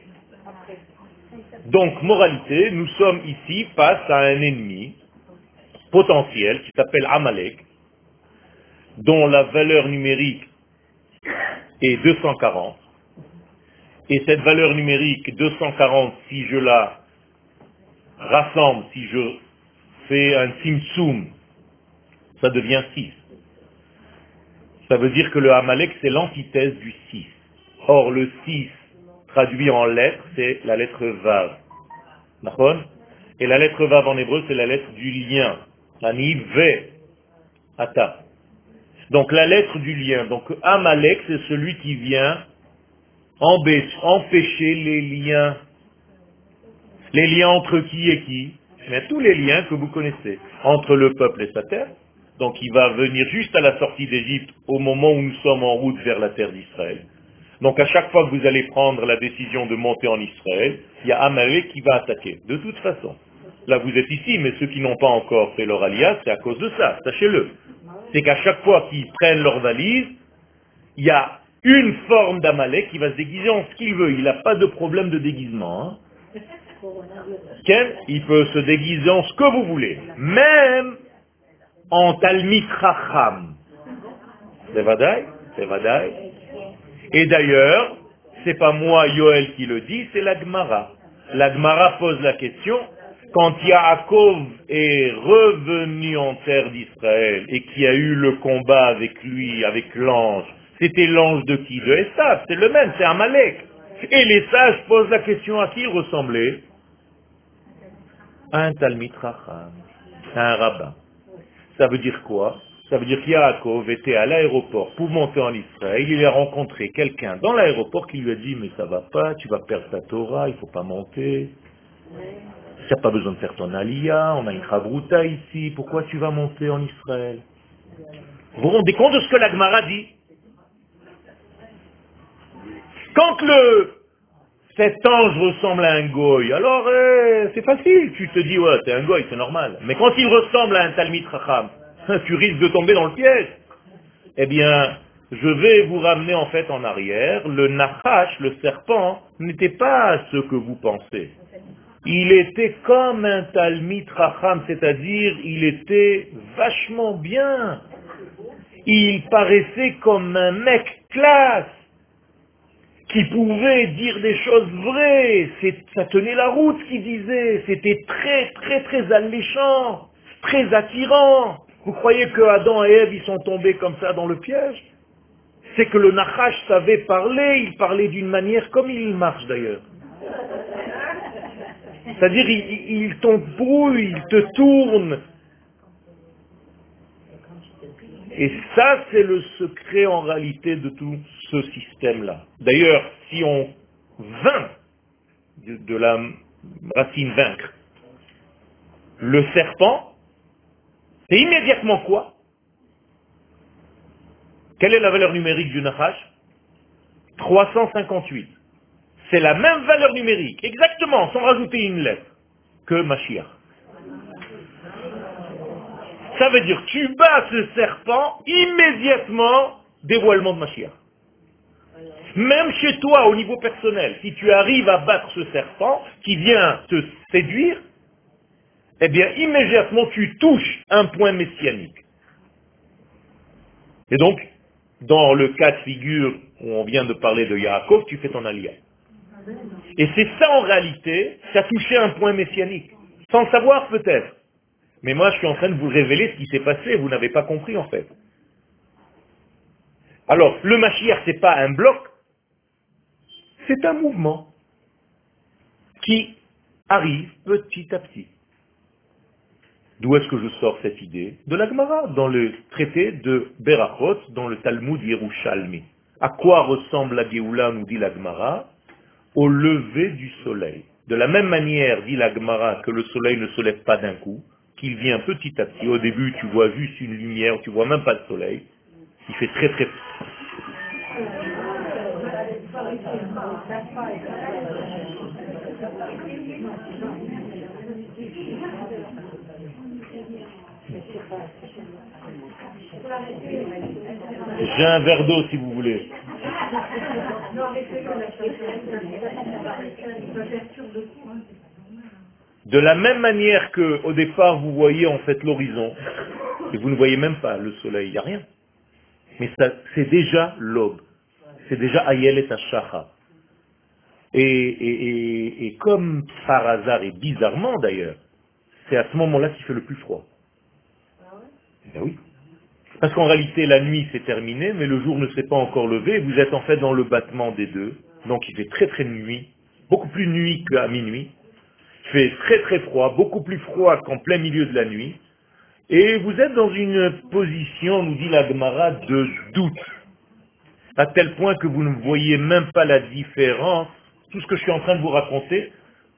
Donc, moralité, nous sommes ici face à un ennemi potentiel qui s'appelle Amalek, dont la valeur numérique est 240. Et cette valeur numérique 240, si je la rassemble, si je fais un simsum, ça devient 6. Ça veut dire que le Amalek, c'est l'antithèse du 6. Or, le 6, traduit en lettres, c'est la lettre Vav. D'accord? Et la lettre Vav en hébreu, c'est la lettre du lien. Ani ve ata. Donc la lettre du lien. Donc Amalek, c'est celui qui vient empêcher les liens. Les liens entre qui et qui? Mais tous les liens que vous connaissez. Entre le peuple et sa terre. Donc il va venir juste à la sortie d'Égypte au moment où nous sommes en route vers la terre d'Israël. Donc à chaque fois que vous allez prendre la décision de monter en Israël, il y a Amalek qui va attaquer. De toute façon. Là vous êtes ici, mais ceux qui n'ont pas encore fait leur alliance, c'est à cause de ça, sachez-le. C'est qu'à chaque fois qu'ils prennent leur valise, il y a une forme d'Amalek qui va se déguiser en ce qu'il veut. Il n'a pas de problème de déguisement. Hein. Il peut se déguiser en ce que vous voulez. Même en Talmid Chacham. C'est Vadaï, c'est Vadaï. Et d'ailleurs, c'est pas moi, Yoel, qui le dit, c'est la Gemara. La Gemara pose la question, quand Yaakov est revenu en terre d'Israël et qu'il y a eu le combat avec lui, avec l'ange, c'était l'ange de qui? De Esav, c'est le même, c'est Amalek. Et les sages posent la question à qui il ressemblait? À un Talmid Chacham, à un rabbin. Ça veut dire quoi? Ça veut dire qu'Yaakov était à l'aéroport pour monter en Israël. Il a rencontré quelqu'un dans l'aéroport qui lui a dit, mais ça va pas, tu vas perdre ta Torah, il faut pas monter. Tu n'as pas besoin de faire ton aliyah, on a une chavruta ici, pourquoi tu vas monter en Israël? Vous vous rendez compte de ce que la Gemara dit? Quand cet ange ressemble à un goy, alors c'est facile, tu te dis, ouais, c'est un goy, c'est normal. Mais quand il ressemble à un Talmid Chacham, tu risques de tomber dans le piège. Eh bien, je vais vous ramener en fait en arrière. Le Nachash, le serpent, n'était pas ce que vous pensez. Il était comme un Talmid Chacham, c'est-à-dire il était vachement bien. Il paraissait comme un mec classe, qui pouvait dire des choses vraies. Ça tenait la route ce qu'il disait. C'était très, très, très alléchant, très attirant. Vous croyez que Adam et Ève, ils sont tombés comme ça dans le piège? C'est que le Nachash savait parler, il parlait d'une manière comme il marche d'ailleurs. C'est-à-dire, il t'embrouille, il te tourne. Et ça, c'est le secret en réalité de tout ce système-là. D'ailleurs, si on vainc de la racine vaincre le serpent, c'est immédiatement quoi? Quelle est la valeur numérique du Nachash? 358. C'est la même valeur numérique, exactement, sans rajouter une lettre, que Mashiach. Ça veut dire, tu bats ce serpent, immédiatement, dévoilement de Mashiach. Même chez toi, au niveau personnel, si tu arrives à battre ce serpent qui vient te séduire, eh bien, immédiatement, tu touches un point messianique. Et donc, dans le cas de figure où on vient de parler de Yaakov, tu fais ton allié. Et c'est ça en réalité, ça a touché un point messianique. Sans le savoir peut-être. Mais moi, je suis en train de vous révéler ce qui s'est passé, vous n'avez pas compris en fait. Alors, le Mashiach, ce n'est pas un bloc, c'est un mouvement qui arrive petit à petit. D'où est-ce que je sors cette idée? De la Gemara, dans le traité de Berachot, dans le Talmud Yerushalmi. À quoi ressemble la Géoula, nous dit la Gemara? Au lever du soleil. De la même manière, dit la Gemara, que le soleil ne se lève pas d'un coup, qu'il vient petit à petit. Au début, tu vois juste une lumière, tu vois même pas le soleil. Il fait très très... J'ai un verre d'eau si vous voulez. De la même manière que au départ vous voyez en fait l'horizon, et vous ne voyez même pas le soleil, il n'y a rien. Mais ça, c'est déjà l'aube. C'est déjà Ayel et Ashacha. Et comme par hasard, et bizarrement d'ailleurs, c'est à ce moment-là qu'il fait le plus froid. Ben oui. Parce qu'en réalité, la nuit s'est terminée, mais le jour ne s'est pas encore levé, vous êtes en fait dans le battement des deux. Donc il fait très très nuit, beaucoup plus nuit qu'à minuit. Il fait très très froid, beaucoup plus froid qu'en plein milieu de la nuit. Et vous êtes dans une position, nous dit la Gemara, de doute. À tel point que vous ne voyez même pas la différence. Tout ce que je suis en train de vous raconter,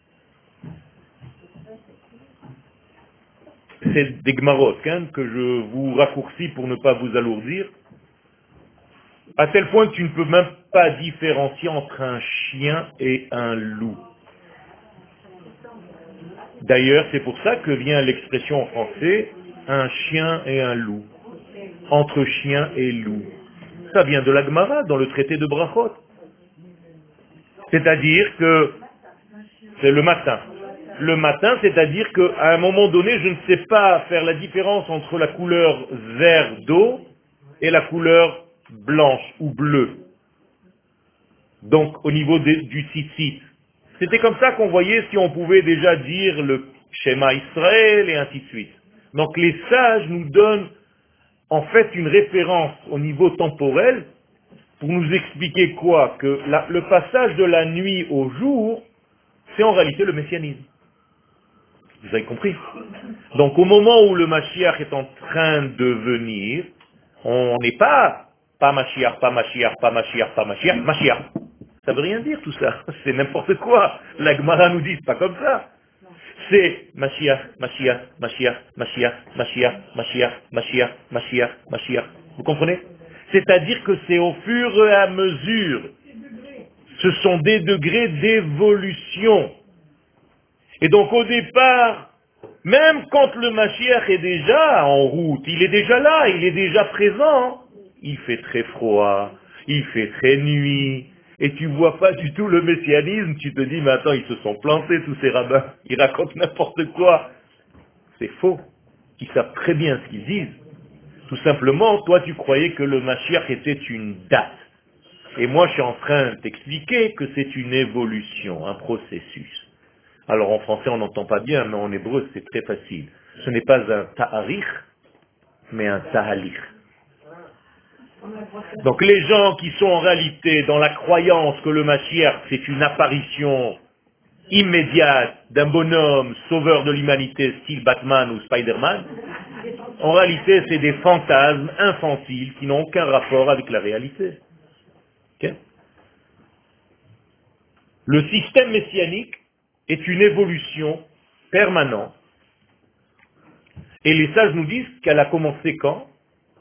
c'est des Gemarot, hein, que je vous raccourcis pour ne pas vous alourdir. À tel point que tu ne peux même pas différencier entre un chien et un loup. D'ailleurs, c'est pour ça que vient l'expression en français, un chien et un loup. Entre chien et loup. Ça vient de la Gemara, dans le traité de Brachot. C'est-à-dire que c'est le matin. Le matin, c'est-à-dire qu'à un moment donné, je ne sais pas faire la différence entre la couleur vert d'eau et la couleur blanche ou bleue. Donc, au niveau du tzitzit. C'était comme ça qu'on voyait si on pouvait déjà dire le Shema Israël et ainsi de suite. Donc, les sages nous donnent en fait une référence au niveau temporel pour nous expliquer quoi? Que le passage de la nuit au jour, c'est en réalité le messianisme. Vous avez compris? Donc au moment où le Mashiach est en train de venir, on n'est pas Mashiach, pas Mashiach, pas Mashiach, pas Mashiach, Mashiach. Ça veut rien dire tout ça. C'est n'importe quoi. La Gemara nous dit, c'est pas comme ça. C'est Mashiach, Mashiach, Mashiach, Mashiach, Mashiach, Mashiach, Mashiach, Mashiach, Mashiach. Vous comprenez? C'est-à-dire que c'est au fur et à mesure. Ce sont des degrés d'évolution. Et donc au départ, même quand le Mashiach est déjà en route, il est déjà là, il est déjà présent, il fait très froid, il fait très nuit, et tu vois pas du tout le messianisme, tu te dis, mais attends, ils se sont plantés tous ces rabbins, ils racontent n'importe quoi. C'est faux. Ils savent très bien ce qu'ils disent. Tout simplement, toi tu croyais que le Mashiach était une date. Et moi je suis en train de t'expliquer que c'est une évolution, un processus. Alors en français on n'entend pas bien, mais en hébreu c'est très facile. Ce n'est pas un ta'arich, mais un tahalich. Donc les gens qui sont en réalité dans la croyance que le Mashiach c'est une apparition immédiate d'un bonhomme sauveur de l'humanité style Batman ou Spider-Man, en réalité c'est des fantasmes infantiles qui n'ont aucun rapport avec la réalité. Okay? Le système messianique est une évolution permanente. Et les sages nous disent qu'elle a commencé quand?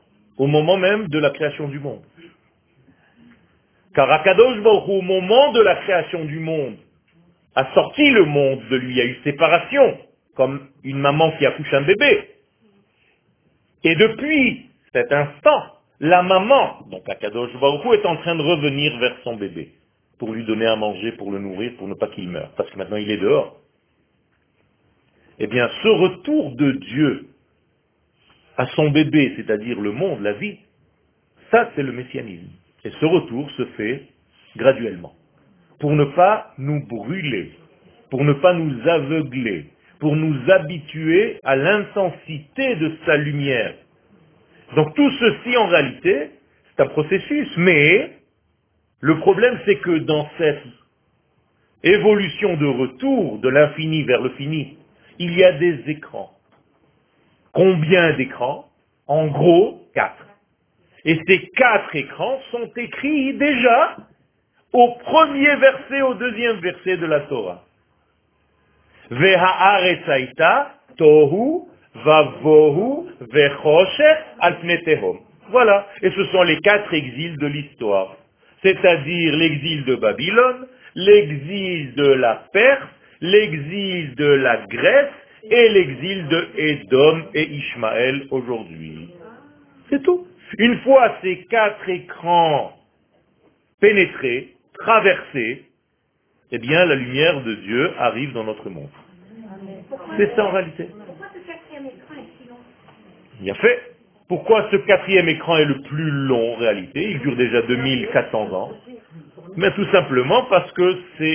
au moment même de la création du monde. Car Akadosh Baruch Hu, au moment de la création du monde, a sorti le monde de lui, il y a eu séparation, comme une maman qui accouche un bébé. Et depuis cet instant, la maman, donc Akadosh Baruch Hu, est en train de revenir vers son bébé, pour lui donner à manger, pour le nourrir, pour ne pas qu'il meure, parce que maintenant il est dehors. Eh bien, ce retour de Dieu à son bébé, c'est-à-dire le monde, la vie, ça c'est le messianisme. Et ce retour se fait graduellement, pour ne pas nous brûler, pour ne pas nous aveugler, pour nous habituer à l'intensité de sa lumière. Donc tout ceci, en réalité, c'est un processus, mais le problème, c'est que dans cette évolution de retour de l'infini vers le fini, il y a des écrans. Combien d'écrans? En gros, 4. Et ces 4 écrans sont écrits déjà au premier verset, au deuxième verset de la Torah. Veha'aretz haïta tohu vavohu vechoshech al pnei tehom. Voilà. Et ce sont les 4 exils de l'histoire. C'est-à-dire l'exil de Babylone, l'exil de la Perse, l'exil de la Grèce et l'exil de Édom et Ishmaël aujourd'hui. C'est tout. Une fois ces 4 écrans pénétrés, traversés, eh bien la lumière de Dieu arrive dans notre monde. C'est ça en réalité. Pourquoi ce quatrième écran est si long? Bien fait. Pourquoi ce 4e écran est le plus long en réalité? Il dure déjà 2400 ans. Mais tout simplement parce que c'est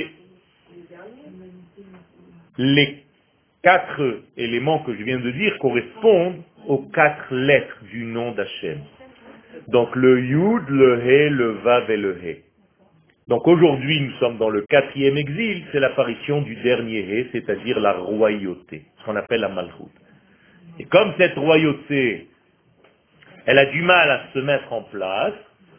les 4 éléments que je viens de dire correspondent aux 4 lettres du nom d'Hachem. Donc le Yud, le He, le Vav et le He. Donc aujourd'hui, nous sommes dans le 4e exil, c'est l'apparition du dernier He, c'est-à-dire la royauté, ce qu'on appelle la Malchut. Et comme cette royauté, elle a du mal à se mettre en place,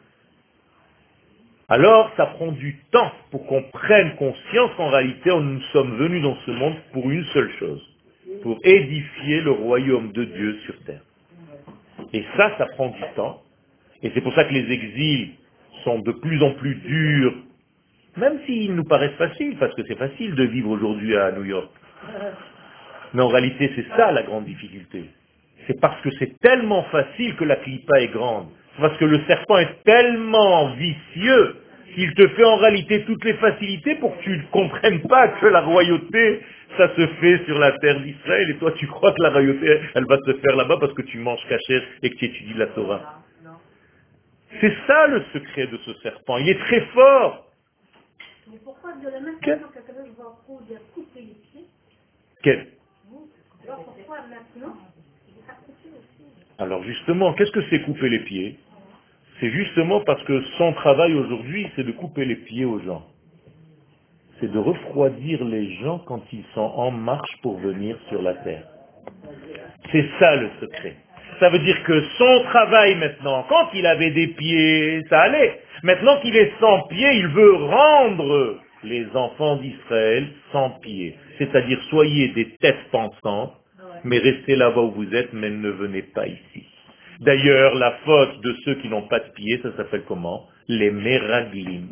alors ça prend du temps pour qu'on prenne conscience qu'en réalité, nous sommes venus dans ce monde pour une seule chose, pour édifier le royaume de Dieu sur terre. Et ça prend du temps. Et c'est pour ça que les exils sont de plus en plus durs, même s'ils nous paraissent faciles, parce que c'est facile de vivre aujourd'hui à New York. Mais en réalité, c'est ça la grande difficulté. C'est parce que c'est tellement facile que la clipa est grande. C'est parce que le serpent est tellement vicieux qu'il te fait en réalité toutes les facilités pour que tu ne comprennes pas que la royauté, ça se fait sur la terre d'Israël. Et toi, tu crois que la royauté, elle va se faire là-bas parce que tu manges cachère et que tu étudies la Torah. C'est ça le secret de ce serpent. Il est très fort. Mais pourquoi de la même façon qu'Akadosh Baruch Hu il a coupé les pieds, Quel alors pourquoi maintenant il a coupé aussi? Alors justement, qu'est-ce que c'est couper les pieds? C'est justement parce que son travail aujourd'hui, c'est de couper les pieds aux gens. C'est de refroidir les gens quand ils sont en marche pour venir sur la terre. C'est ça le secret. Ça veut dire que son travail maintenant, quand il avait des pieds, ça allait. Maintenant qu'il est sans pieds, il veut rendre les enfants d'Israël sans pieds. C'est-à-dire, soyez des têtes pensantes, mais restez là-bas où vous êtes, mais ne venez pas ici. D'ailleurs, la faute de ceux qui n'ont pas de pieds, ça s'appelle comment? Les meraglim.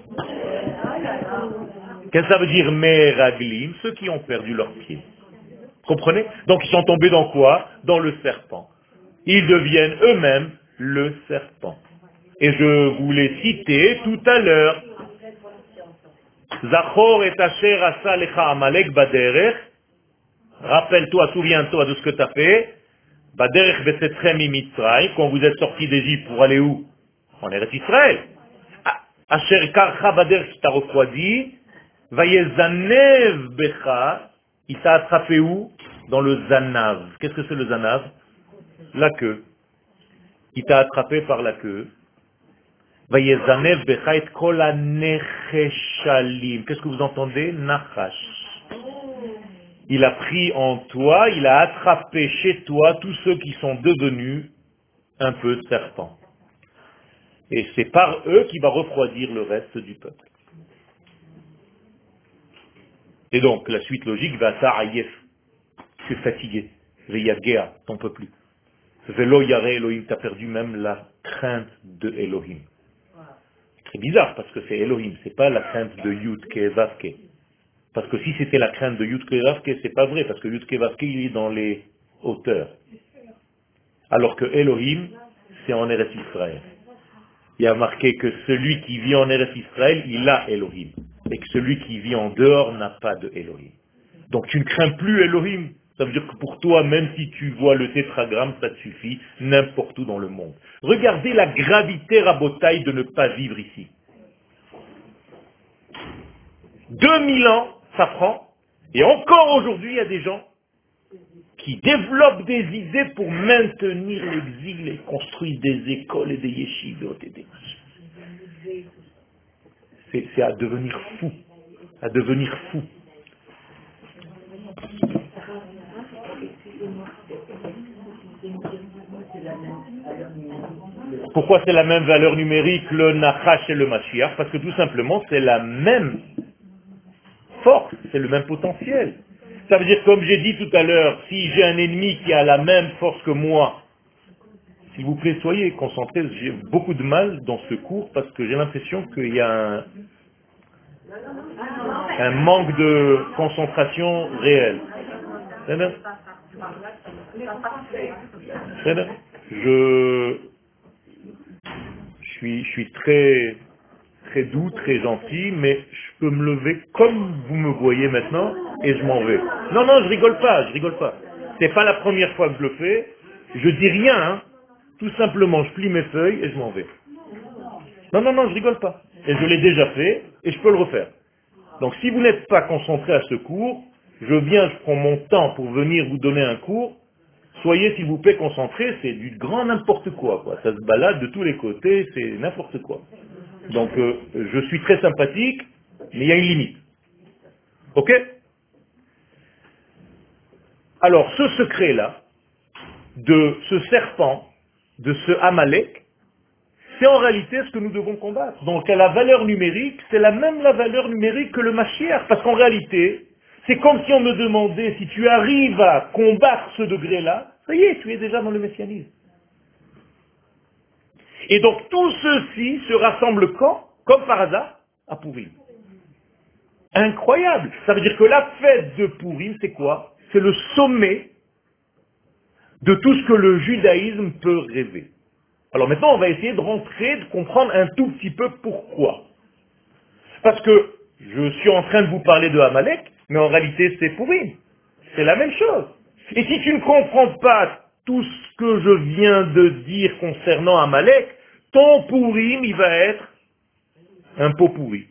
Qu'est-ce que ça veut dire meraglim? Ceux qui ont perdu leurs pieds. Comprenez? Donc ils sont tombés dans quoi? Dans le serpent. Ils deviennent eux-mêmes le serpent. Et je vous l'ai cité tout à l'heure. Zachor et Asher asa lecha Amalek baderech. Rappelle-toi, souviens-toi de ce que tu as fait. Baderech besetrem Mitzrayim, quand vous êtes sortis d'Égypte pour aller où? En Eretz Israël. Asher karcha baderech, qui t'a refroidi. Vayezanev becha, il t'a attrapé où? Dans le zanav. Qu'est-ce que c'est le zanav? La queue. Il t'a attrapé par la queue. Vayezanev becha et kol hanecheshalim. Qu'est-ce que vous entendez? Nachash. Il a pris en toi, il a attrapé chez toi tous ceux qui sont devenus un peu serpents. Et c'est par eux qu'il va refroidir le reste du peuple. Et donc, la suite logique va ta'ayef. Tu es fatigué. Veyagea, t'en peux plus. Velo yare Elohim, tu as perdu même la crainte de Elohim. C'est bizarre parce que c'est Elohim, c'est pas la crainte de Yud Vavke. Parce que si c'était la crainte de Yud Vavke, c'est pas vrai, parce que Yud Vavke, il est dans les hauteurs. Alors que Elohim, c'est en Eretz Israël. Il y a marqué que celui qui vit en Eretz Israël, il a Elohim. Et que celui qui vit en dehors n'a pas de Elohim. Donc tu ne crains plus Elohim. Ça veut dire que pour toi, même si tu vois le tétragramme, ça te suffit n'importe où dans le monde. Regardez la gravité rabotaille de ne pas vivre ici. 2000 ans, ça prend, et encore aujourd'hui, il y a des gens qui développent des idées pour maintenir l'exil et construisent des écoles et des yeshivot et des... C'est à devenir fou. À devenir fou. Pourquoi c'est la même valeur numérique, le Nachash et le Mashiach? Parce que tout simplement, c'est la même force, c'est le même potentiel. Ça veut dire, comme j'ai dit tout à l'heure, si j'ai un ennemi qui a la même force que moi, s'il vous plaît, soyez concentrés, j'ai beaucoup de mal dans ce cours parce que j'ai l'impression qu'il y a un manque de concentration réelle. Je suis très, très doux, très gentil, mais je peux me lever comme vous me voyez maintenant et je m'en vais. Non, non, je rigole pas, je rigole pas. C'est pas la première fois que je le fais. Je dis rien, hein. Tout simplement, je plie mes feuilles et je m'en vais. Non, non, non, je rigole pas. Et je l'ai déjà fait et je peux le refaire. Donc si vous n'êtes pas concentré à ce cours, je viens, je prends mon temps pour venir vous donner un cours. Soyez s'il vous plaît concentrés, c'est du grand n'importe quoi. Ça se balade de tous les côtés, c'est n'importe quoi. Donc je suis très sympathique, mais il y a une limite. Ok? Alors ce secret-là, de ce serpent, de ce Amalek, c'est en réalité ce que nous devons combattre. Donc à la valeur numérique, c'est la valeur numérique que le Mashiach, parce qu'en réalité, c'est comme si on me demandait, si tu arrives à combattre ce degré-là, ça y est, tu es déjà dans le messianisme. Et donc tout ceci se rassemble quand? Comme par hasard, à Pourim. Incroyable. Ça veut dire que la fête de Pourim, c'est quoi? C'est le sommet de tout ce que le judaïsme peut rêver. Alors maintenant, on va essayer de rentrer, de comprendre un tout petit peu pourquoi. Parce que je suis en train de vous parler de Amalek, mais en réalité c'est Pourim. C'est la même chose. Et si tu ne comprends pas tout ce que je viens de dire concernant Amalek, ton Pourim, il va être un pot pourri.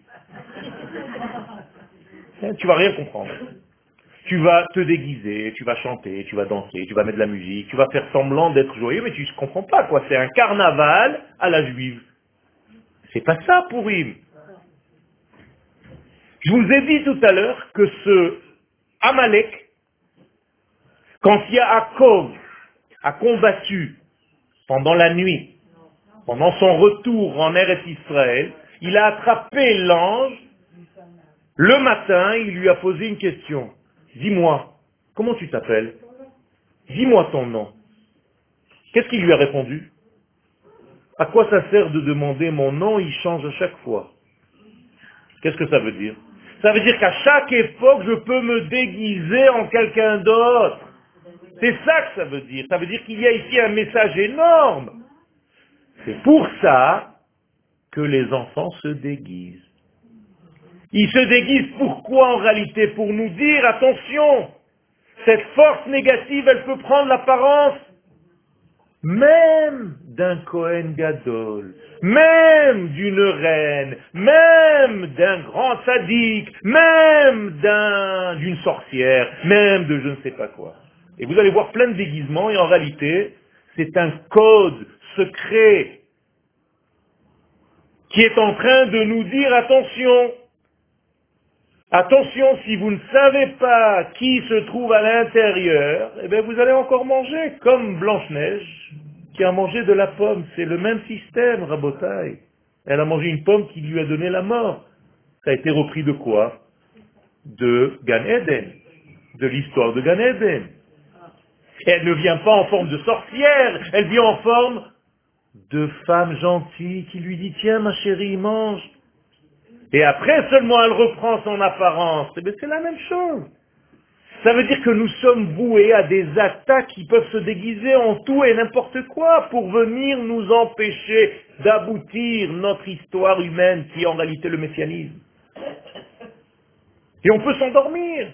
Tu vas rien comprendre. Tu vas te déguiser, tu vas chanter, tu vas danser, tu vas mettre de la musique, tu vas faire semblant d'être joyeux, mais tu ne comprends pas quoi. C'est un carnaval à la juive. C'est pas ça, Pourim. Je vous ai dit tout à l'heure que ce Amalek, quand Yaakov a combattu pendant la nuit, pendant son retour en Eretz Israël, il a attrapé l'ange. Le matin, il lui a posé une question. Dis-moi, comment tu t'appelles? Dis-moi ton nom. Qu'est-ce qu'il lui a répondu? À quoi ça sert de demander mon nom? Il change à chaque fois. Qu'est-ce que ça veut dire? Ça veut dire qu'à chaque époque, je peux me déguiser en quelqu'un d'autre. C'est ça que ça veut dire. Ça veut dire qu'il y a ici un message énorme. C'est pour ça que les enfants se déguisent. Ils se déguisent pourquoi en réalité? Pour nous dire, attention, cette force négative, elle peut prendre l'apparence même d'un Kohen Gadol, même d'une reine, même d'un grand sadique, même d'une sorcière, même de je ne sais pas quoi. Et vous allez voir plein de déguisements et en réalité, c'est un code secret qui est en train de nous dire attention. Attention, si vous ne savez pas qui se trouve à l'intérieur, eh bien vous allez encore manger comme Blanche-Neige qui a mangé de la pomme. C'est le même système, Rabotai. Elle a mangé une pomme qui lui a donné la mort. Ça a été repris de quoi? De Gan Eden, de l'histoire de Gan Eden. Et elle ne vient pas en forme de sorcière, elle vient en forme de femme gentille qui lui dit, tiens ma chérie, mange. Et après seulement elle reprend son apparence. Eh bien, c'est la même chose. Ça veut dire que nous sommes voués à des attaques qui peuvent se déguiser en tout et n'importe quoi pour venir nous empêcher d'aboutir notre histoire humaine qui est en réalité le messianisme. Et on peut s'endormir.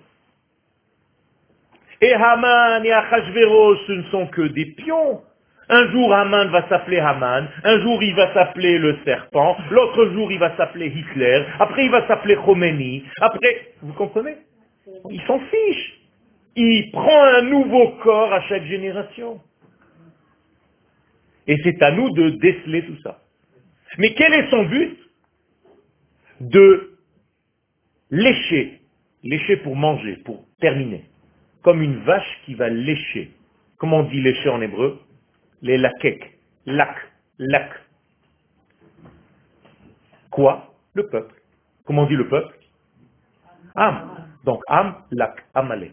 Et Haman et Achashverosh, ce ne sont que des pions. Un jour, Haman va s'appeler Haman, un jour, il va s'appeler le serpent, l'autre jour, il va s'appeler Hitler, après, il va s'appeler Khomeini, après, vous comprenez? Il s'en fiche. Il prend un nouveau corps à chaque génération. Et c'est à nous de déceler tout ça. Mais quel est son but? De lécher. Lécher pour manger, pour terminer. Comme une vache qui va lécher. Comment on dit lécher en hébreu? Les lakek. Lak. Lak. Quoi? Le peuple. Comment on dit le peuple? Am. Donc Am, Lak, Amalek.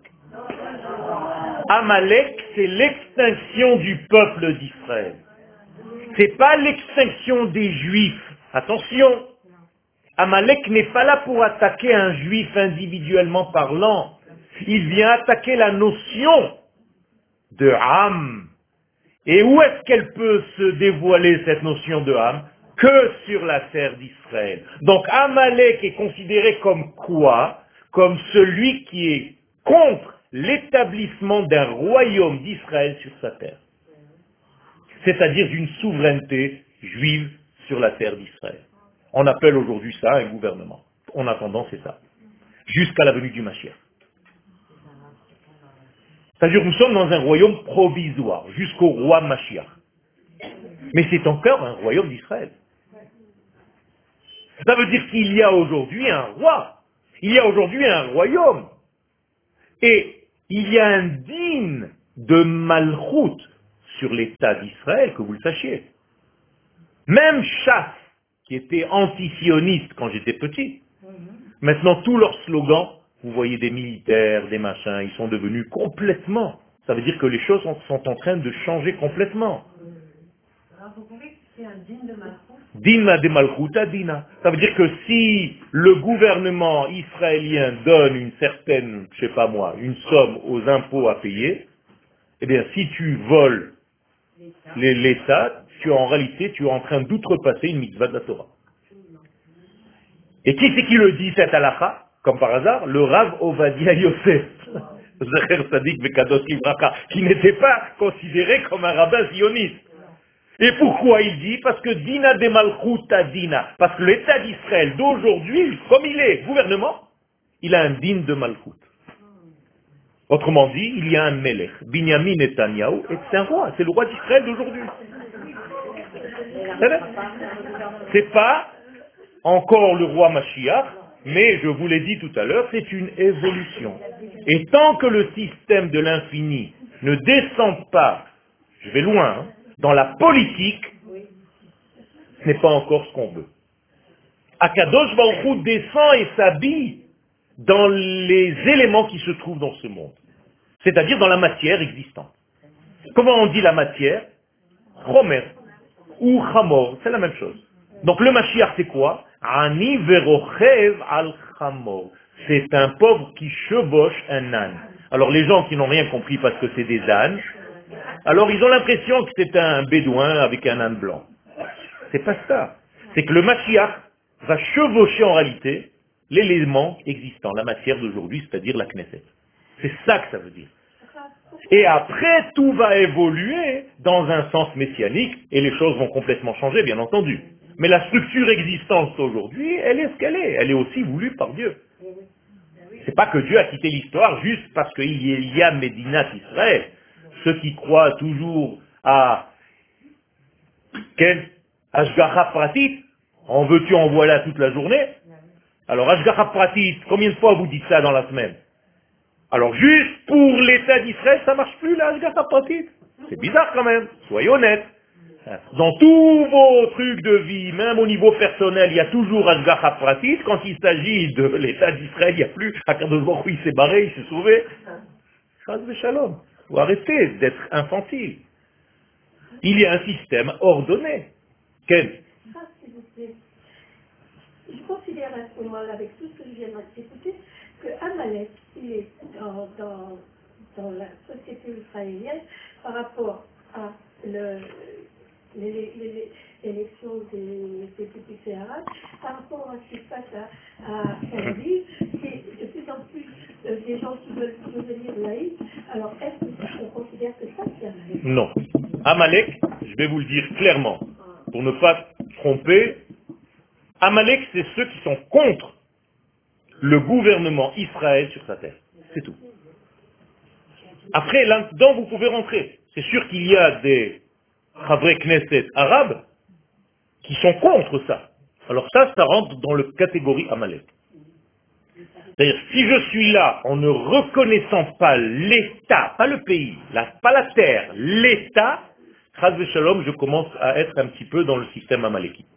Amalek, c'est l'extinction du peuple d'Israël. C'est pas l'extinction des Juifs. Attention. Amalek n'est pas là pour attaquer un Juif individuellement parlant. Il vient attaquer la notion de Am. Et où est-ce qu'elle peut se dévoiler, cette notion de Am? Que sur la terre d'Israël. Donc Amalek est considéré comme quoi? Comme celui qui est contre l'établissement d'un royaume d'Israël sur sa terre. C'est-à-dire d'une souveraineté juive sur la terre d'Israël. On appelle aujourd'hui ça un gouvernement. En attendant, c'est ça. Jusqu'à la venue du Mashiach. C'est-à-dire que nous sommes dans un royaume provisoire, jusqu'au roi Mashiach. Mais c'est encore un royaume d'Israël. Ça veut dire qu'il y a aujourd'hui un roi. Il y a aujourd'hui un royaume. Et il y a un digne de Malchut sur l'État d'Israël, que vous le sachiez. Même Chasse, qui était anti-sioniste quand j'étais petit, maintenant tous leurs slogans, vous voyez des militaires, des machins, ils sont devenus complètement. Ça veut dire que les choses sont en train de changer complètement. Alors, vous pouvez que c'est un digne de Malchut? Dina de Malchuta Dina. Ça veut dire que si le gouvernement israélien donne une certaine, je sais pas moi, une somme aux impôts à payer, eh bien si tu voles l'État, en réalité tu es en train d'outrepasser une mitzvah de la Torah. Et qui c'est qui le dit cette halakha? Comme par hasard, le Rav Ovadia Yosef, Zecher Tzadik Bekadosh Livraka, qui n'était pas considéré comme un rabbin zioniste. Et pourquoi il dit? Parce que Dina de Malchuta Dina. Parce que l'État d'Israël d'aujourd'hui, comme il est gouvernement, il a un din de Malchut. Autrement dit, il y a un Melech. Binyamin Netanyahu, et c'est un roi. C'est le roi d'Israël d'aujourd'hui. C'est pas encore le roi Mashiach, mais je vous l'ai dit tout à l'heure, c'est une évolution. Et tant que le système de l'infini ne descend pas, je vais loin, hein, dans la politique, ce n'est pas encore ce qu'on veut. Akadosh Baruch Hu descend et s'habille dans les éléments qui se trouvent dans ce monde. C'est-à-dire dans la matière existante. Comment on dit la matière? Chomer ou Chamor, c'est la même chose. Donc le Mashiach c'est quoi? Ani verochev al Chamor. C'est un pauvre qui chevauche un âne. Alors les gens qui n'ont rien compris parce que c'est des ânes, alors ils ont l'impression que c'est un bédouin avec un âne blanc. C'est pas ça. C'est que le Mashiach va chevaucher en réalité l'élément existant, la matière d'aujourd'hui, c'est-à-dire la Knesset. C'est ça que ça veut dire. Et après, tout va évoluer dans un sens messianique, et les choses vont complètement changer, bien entendu. Mais la structure existante aujourd'hui, elle est ce qu'elle est. Elle est aussi voulue par Dieu. C'est pas que Dieu a quitté l'histoire juste parce qu'il y a Médinat Israël. Ceux qui croient toujours à quel Ashgacha Pratit, en veux-tu, en voilà toute la journée. Alors Ashgacha Pratit, combien de fois vous dites ça dans la semaine? Alors juste pour l'État d'Israël, ça marche plus la Ashgacha Pratit. C'est bizarre quand même, soyez honnêtes. Dans tous vos trucs de vie, même au niveau personnel, il y a toujours Ashgacha Pratit. Quand il s'agit de l'État d'Israël, il n'y a plus. Akadosh Baruch Hu, il s'est barré, il s'est sauvé. Chas v'shalom. Faut arrêter d'être infantile. Il y a un système ordonné. Quel? Ça, s'il vous plaît. Je considère à ce moment-là, avec tout ce que je viens d'écouter, que Amalek, il est dans la société israélienne par rapport à l'élection des députés arabes, par rapport à ce qui se passe à Tel Aviv, c'est de plus en plus des gens qui veulent devenir laïcs. Alors, est-ce qu'on considère que ça, c'est Amalek? Non. Amalek, je vais vous le dire clairement, pour ne pas tromper, Amalek, c'est ceux qui sont contre le gouvernement Israël sur sa terre. C'est tout. Après, là-dedans, vous pouvez rentrer. C'est sûr qu'il y a des Chavrei Knesset arabes qui sont contre ça. Alors ça rentre dans la catégorie Amalek. C'est-à-dire, si je suis là en ne reconnaissant pas l'État, pas le pays, pas la terre, l'État, Chas v'Shalom, je commence à être un petit peu dans le système amalékite.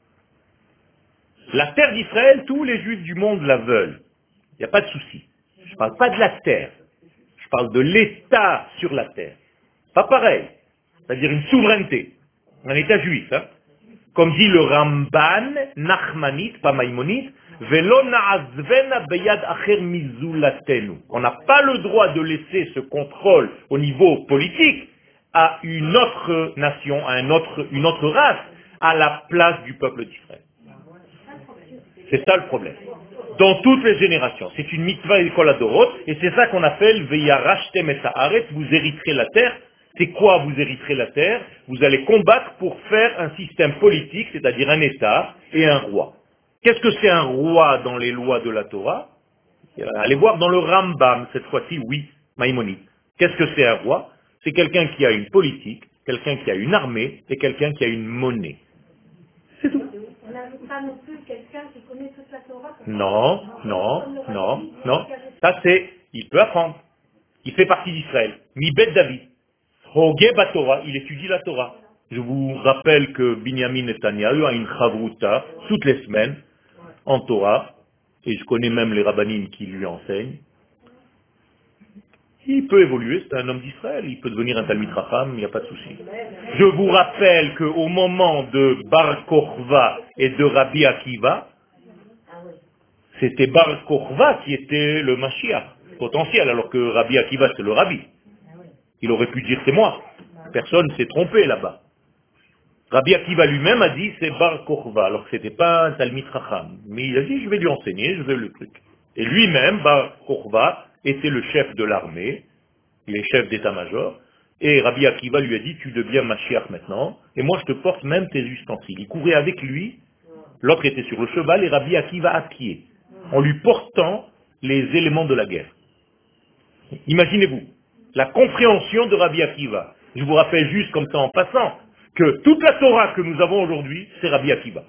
La terre d'Israël, tous les juifs du monde la veulent. Il n'y a pas de souci. Je ne parle pas de la terre. Je parle de l'État sur la terre. Pas pareil. C'est-à-dire une souveraineté. Un État juif. Hein. Comme dit le Ramban, Nachmanite, pas Maïmonite, Velo na'azvena beyad acher mizulatenu. On n'a pas le droit de laisser ce contrôle au niveau politique à une autre nation, à une autre race, à la place du peuple d'Israël. C'est ça le problème. Dans toutes les générations. C'est une mitzvah et koladorot, et c'est ça qu'on appelle Veyarashtem et Sa'aret, vous hériterez la terre. C'est quoi vous hériterez la terre? Vous allez combattre pour faire un système politique, c'est-à-dire un État et un roi. Qu'est-ce que c'est un roi dans les lois de la Torah? Allez voir dans le Rambam, cette fois-ci, oui, Maïmonide. Qu'est-ce que c'est un roi? C'est quelqu'un qui a une politique, quelqu'un qui a une armée et quelqu'un qui a une monnaie. C'est tout. On n'a pas non plus quelqu'un qui connaît toute la Torah. Non, non, non, non. Ça c'est, il peut apprendre. Il fait partie d'Israël. Mibet David. Hogé Torah, il étudie la Torah. Je vous rappelle que Binyamin Netanyahu a une chavruta toutes les semaines en Torah, et je connais même les rabbinim qui lui enseignent. Il peut évoluer, c'est un homme d'Israël, il peut devenir un Talmid Chacham, il n'y a pas de souci. Je vous rappelle qu'au moment de Bar Kokhba et de Rabbi Akiva, c'était Bar Kokhba qui était le Mashiach potentiel, alors que Rabbi Akiva c'est le Rabbi. Il aurait pu dire c'est moi. Personne s'est trompé là-bas. Rabbi Akiva lui-même a dit c'est Bar Kokhba, alors que c'était pas un Talmid Chacham. Mais il a dit je vais lui enseigner, je vais le truc. Et lui-même, Bar Kokhba, était le chef de l'armée, il est chef d'état-major, et Rabbi Akiva lui a dit tu deviens Mashiach maintenant, et moi je te porte même tes ustensiles. Il courait avec lui, l'autre était sur le cheval, et Rabbi Akiva à pied, en lui portant les éléments de la guerre. Imaginez-vous, la compréhension de Rabbi Akiva. Je vous rappelle juste comme ça en passant, que toute la Torah que nous avons aujourd'hui, c'est Rabbi Akiva.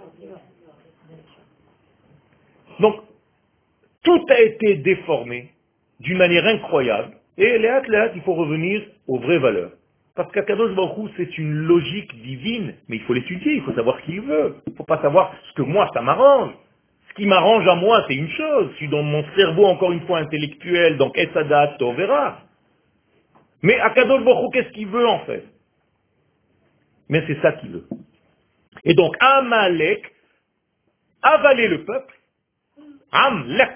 Donc, tout a été déformé d'une manière incroyable, et léat, il faut revenir aux vraies valeurs. Parce qu'Akadosh Baruch Hu, c'est une logique divine, mais il faut l'étudier, il faut savoir ce qu'il veut. Il ne faut pas savoir ce que moi, ça m'arrange. Ce qui m'arrange à moi, c'est une chose. Je suis dans mon cerveau, encore une fois, intellectuel, donc Esadat, on verra. Mais Akadosh Baruch Hu, qu'est-ce qu'il veut en fait? Mais c'est ça qu'il veut. Et donc, Amalek, avaler le peuple, Amlek.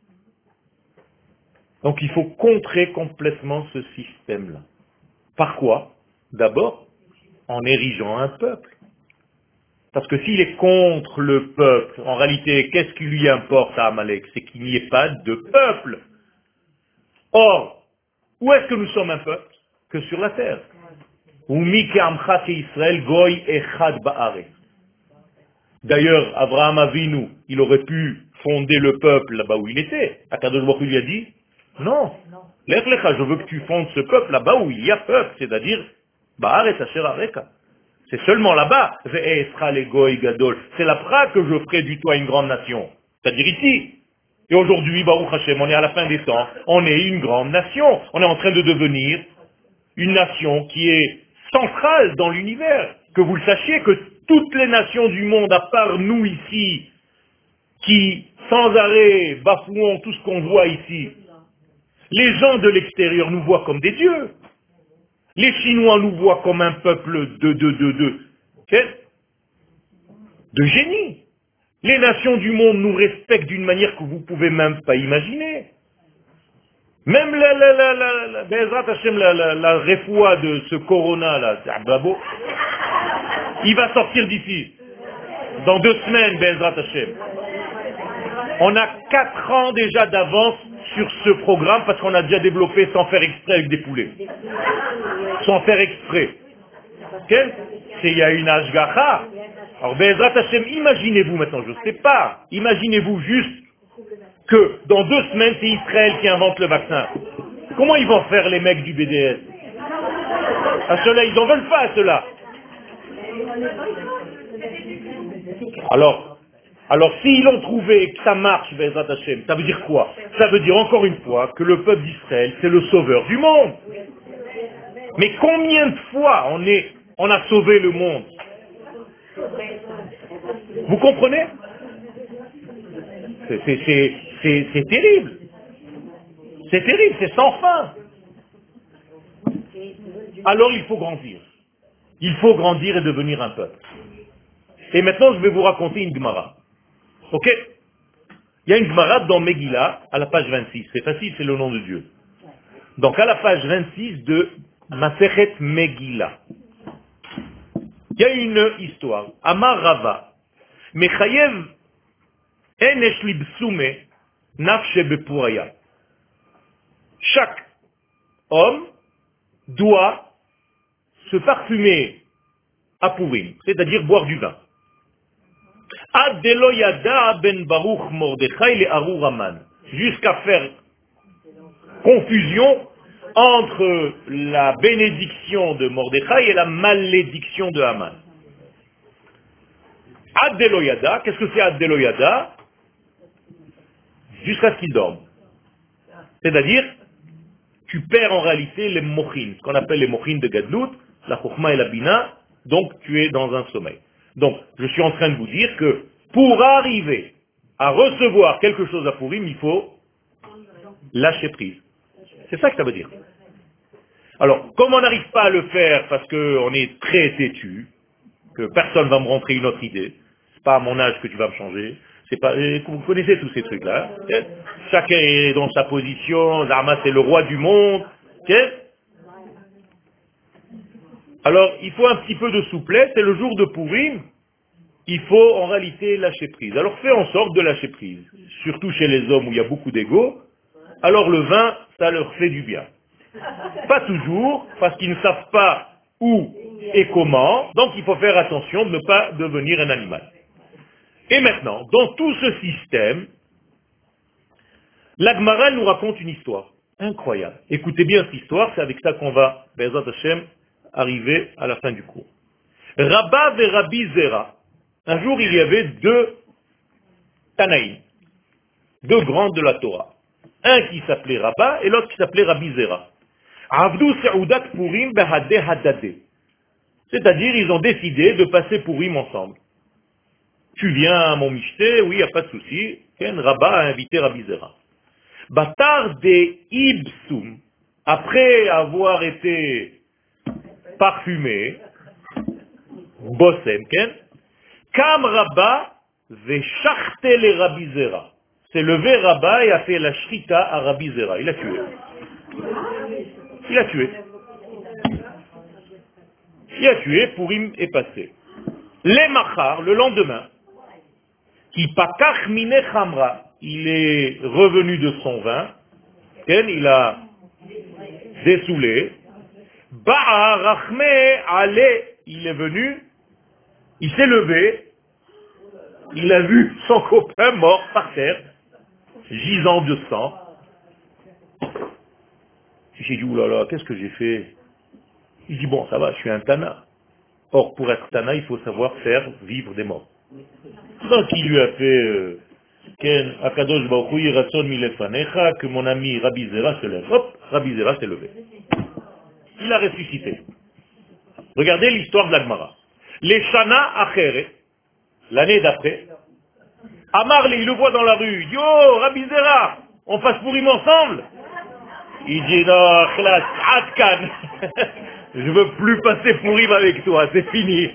Donc il faut contrer complètement ce système-là. Par quoi? D'abord, en érigeant un peuple. Parce que s'il est contre le peuple, en réalité, qu'est-ce qui lui importe à Amalek? C'est qu'il n'y ait pas de peuple. Or, où est-ce que nous sommes un peuple? Que sur la terre. D'ailleurs, Abraham Avinu, il aurait pu fonder le peuple là-bas où il était. Akadosh Baruch Hu lui a dit, non, Lech Lecha, je veux que tu fondes ce peuple là-bas où il y a peuple, c'est-à-dire, Ba'aretz Asher Areka. C'est seulement là-bas, c'est là-bas que je ferai du toi une grande nation. C'est-à-dire ici. Et aujourd'hui, Baruch Hashem, on est à la fin des temps, on est une grande nation. On est en train de devenir une nation qui est centrale dans l'univers. Que vous le sachiez, que toutes les nations du monde, à part nous ici, qui sans arrêt bafouons tout ce qu'on voit ici, les gens de l'extérieur nous voient comme des dieux. Les Chinois nous voient comme un peuple de génie. Les nations du monde nous respectent d'une manière que vous ne pouvez même pas imaginer. Même Be'ezrat Hashem, la refoua de ce corona là, il va sortir d'ici. Dans 2 semaines, Be'ezrat Hashem. On a 4 ans déjà d'avance sur ce programme parce qu'on a déjà développé sans faire exprès avec des poulets. Sans faire exprès. Okay? Il y a une ashgacha. Alors, Be'ezrat Hashem, imaginez-vous maintenant, je ne sais pas, imaginez-vous juste que dans 2 semaines, c'est Israël qui invente le vaccin. Comment ils vont faire les mecs du BDS? À ceux-là, ils n'en veulent pas à ceux-là. Alors s'ils l'ont trouvé et que ça marche, Be'ezrat Hashem, ça veut dire quoi? Ça veut dire encore une fois que le peuple d'Israël, c'est le sauveur du monde. Mais combien de fois on a sauvé le monde? Vous comprenez? C'est terrible. C'est terrible, c'est sans fin. Alors il faut grandir. Il faut grandir et devenir un peuple. Et maintenant, je vais vous raconter une Gemara. Ok? Il y a une Gemara dans Megillah, à la page 26. C'est facile, c'est le nom de Dieu. Donc à la page 26 de Masechet Megillah. Il y a une histoire. Amar Rava. Mechayev enesh libsume nafshe bepuraya. Chaque homme doit se parfumer à Purim, c'est-à-dire boire du vin. Ad delo yada ben Baruch Mordechai le Arur Haman. Jusqu'à faire confusion entre la bénédiction de Mordechai et la malédiction de Haman. Ad delo yada, qu'est-ce que c'est Ad delo yada? Jusqu'à ce qu'il dorme. C'est-à-dire, tu perds en réalité les mochin, ce qu'on appelle les mochin de Gadlut, la chokhma et la bina, donc tu es dans un sommeil. Donc, je suis en train de vous dire que pour arriver à recevoir quelque chose à Purim, il faut lâcher prise. C'est ça que ça veut dire. Alors, comme on n'arrive pas à le faire parce qu'on est très têtu, que personne ne va me rentrer une autre idée, c'est pas à mon âge que tu vas me changer, c'est pas, vous connaissez tous ces trucs-là, hein? Chacun est dans sa position, Zama c'est le roi du monde, okay? Alors, il faut un petit peu de souplesse, et le jour de Purim, il faut en réalité lâcher prise. Alors fais en sorte de lâcher prise, surtout chez les hommes où il y a beaucoup d'ego, alors le vin, ça leur fait du bien. Pas toujours, parce qu'ils ne savent pas où et comment, donc il faut faire attention de ne pas devenir un animal. Et maintenant, dans tout ce système, la Gemara nous raconte une histoire incroyable. Écoutez bien cette histoire, c'est avec ça qu'on va, Be'ezrat Hashem, arriver à la fin du cours. Rabba et Rabbi Zera. Un jour, il y avait 2 Tanaïm, 2 grands de la Torah. Un qui s'appelait Rabba et l'autre qui s'appelait Rabbi Zera. Avdu Se'udat Purim Behade Hadade. C'est-à-dire, ils ont décidé de passer Purim ensemble. Tu viens à mon michté, oui, il n'y a pas de souci. Ken Rabba a invité Rabbi Zera. Batar de Ibsum, après avoir été parfumé, Bossem, Ken, Kam Rabba veshachte le Rabbi Zera. C'est levé Rabba et a fait la shrita à Rabbi Zera. Il l'a tué. Il a tué. Il a tué, Purim est passé. Les Machar, le lendemain, qui pakach mine chamra, il est revenu de son vin, il a dessoulé, ba'a rachme ale, il est venu, il s'est levé, il a vu son copain mort par terre, gisant de sang. J'ai dit, oulala, qu'est-ce que j'ai fait? Il dit, bon, ça va, je suis un Tana. Or, pour être Tana, il faut savoir faire vivre des morts. Donc, il lui a fait, Ken, Akadosh Baruch Hu Yiratson Milefanecha, que mon ami Rabbi Zera se lève. Hop, Rabbi Zera s'est levé. Il a ressuscité. Regardez l'histoire de l'Agmara. Les Shana Achere, l'année d'après, Amarli, il le voit dans la rue. Yo, Rabbi Zera, on passe Purim ensemble. Il dit, non, Khlas, Adkan. Je veux plus passer Pourim avec toi, c'est fini.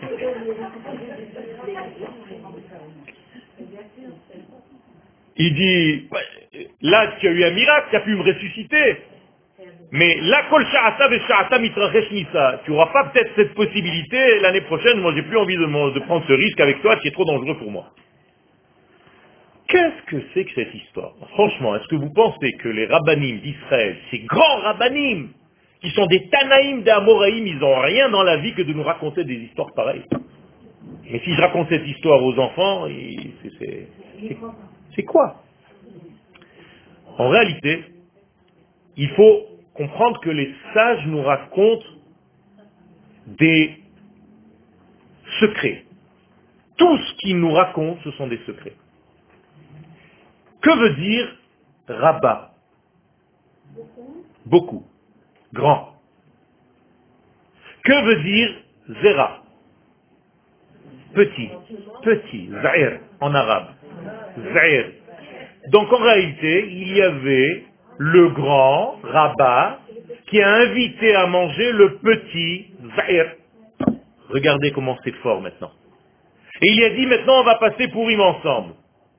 Il dit, là tu as eu un miracle, tu as pu me ressusciter. Mais la kol sha'ata ve sha'ata mitrachesh nisa. Tu n'auras pas peut-être cette possibilité l'année prochaine. Moi, j'ai plus envie de prendre ce risque avec toi qui est trop dangereux pour moi. Qu'est-ce que c'est que cette histoire? Franchement, est-ce que vous pensez que les rabbanim d'Israël, ces grands rabbanim, qui sont des tanaïm d'Amoraïm, ils n'ont rien dans la vie que de nous raconter des histoires pareilles? Mais si je raconte cette histoire aux enfants, c'est quoi? En réalité, il faut comprendre que les sages nous racontent des secrets. Tout ce qu'ils nous racontent, ce sont des secrets. Que veut dire rabat? Beaucoup. Grand. Que veut dire zera? Petit. Petit. Zahir en arabe. Zahir. Donc en réalité, il y avait le grand rabat qui a invité à manger le petit Zahir. Regardez comment c'est fort maintenant. Et il a dit maintenant on va passer Pourim ensemble.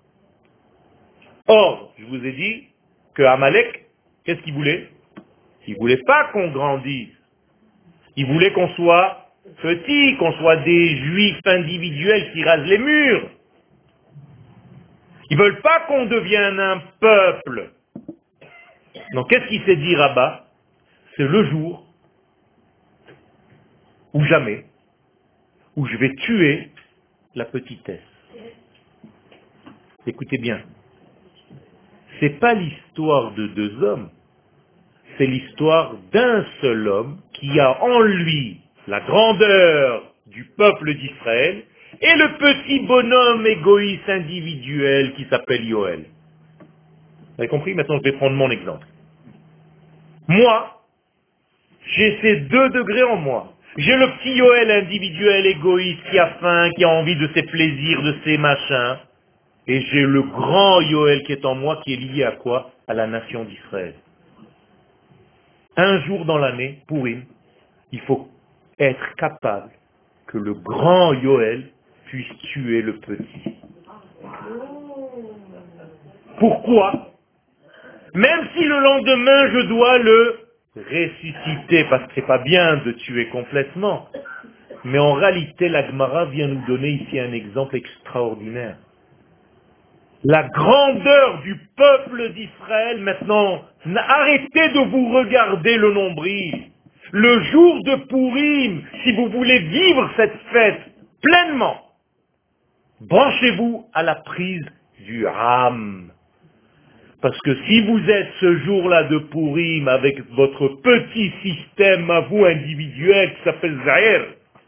Or, je vous ai dit que Amalek, qu'est-ce qu'il voulait? Il voulait pas qu'on grandisse. Il voulait qu'on soit petit, qu'on soit des juifs individuels qui rasent les murs. Ils veulent pas qu'on devienne un peuple. Donc qu'est-ce qu'il s'est dit Rabat? C'est le jour ou jamais où je vais tuer la petitesse. Écoutez bien. C'est pas l'histoire de deux hommes, c'est l'histoire d'un seul homme qui a en lui la grandeur du peuple d'Israël et le petit bonhomme égoïste individuel qui s'appelle Yoël. Vous avez compris? Maintenant, je vais prendre mon exemple. Moi, j'ai ces 2 degrés en moi. J'ai le petit Yoël individuel égoïste qui a faim, qui a envie de ses plaisirs, de ses machins. Et j'ai le grand Yoël qui est en moi, qui est lié à quoi? À la nation d'Israël. Un jour dans l'année, Pourim, il faut être capable que le grand Yoël puisse tuer le petit. Pourquoi? Même si le lendemain je dois le ressusciter, parce que c'est pas bien de tuer complètement. Mais en réalité, la Gemara vient nous donner ici un exemple extraordinaire. La grandeur du peuple d'Israël, maintenant, arrêtez de vous regarder le nombril. Le jour de Pourim, si vous voulez vivre cette fête pleinement, branchez-vous à la prise du Ram. Parce que si vous êtes ce jour-là de Pourim avec votre petit système à vous individuel qui s'appelle Zahir,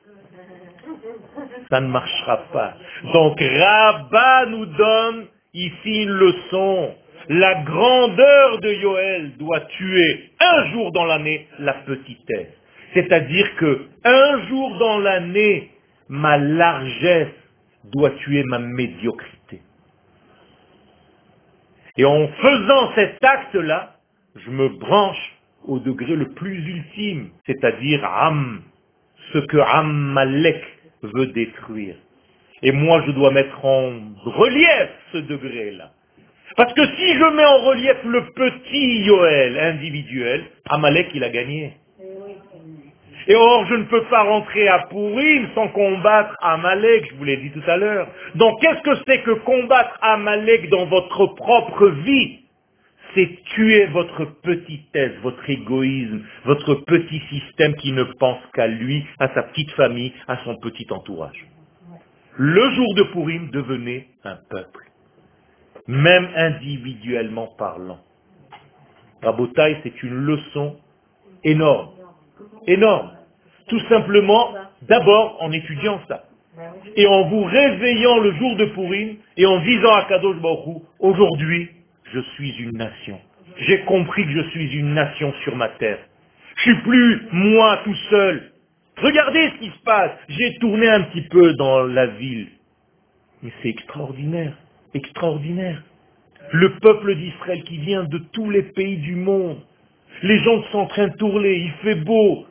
ça ne marchera pas. Donc Rabat nous donne ici une leçon. La grandeur de Yoël doit tuer un jour dans l'année la petitesse. C'est-à-dire que un jour dans l'année, ma largesse doit tuer ma médiocrité. Et en faisant cet acte-là, je me branche au degré le plus ultime, c'est-à-dire Am, ce que Amalek veut détruire. Et moi, je dois mettre en relief ce degré-là. Parce que si je mets en relief le petit Yoël individuel, Amalek, il a gagné. Et or, je ne peux pas rentrer à Pourim sans combattre Amalek, je vous l'ai dit tout à l'heure. Donc, qu'est-ce que c'est que combattre Amalek dans votre propre vie? C'est tuer votre petitesse, votre égoïsme, votre petit système qui ne pense qu'à lui, à sa petite famille, à son petit entourage. Le jour de Pourim, devenez un peuple, même individuellement parlant. Rabotai, c'est une leçon énorme, énorme. Tout simplement, d'abord en étudiant ça, et en vous réveillant le jour de Pourim, et en disant à Kadosh Baruch Hu, aujourd'hui, je suis une nation. J'ai compris que je suis une nation sur ma terre. Je suis plus moi tout seul. Regardez ce qui se passe. J'ai tourné un petit peu dans la ville. Mais c'est extraordinaire, extraordinaire. Le peuple d'Israël qui vient de tous les pays du monde. Les gens sont en train de tourner, il fait beau.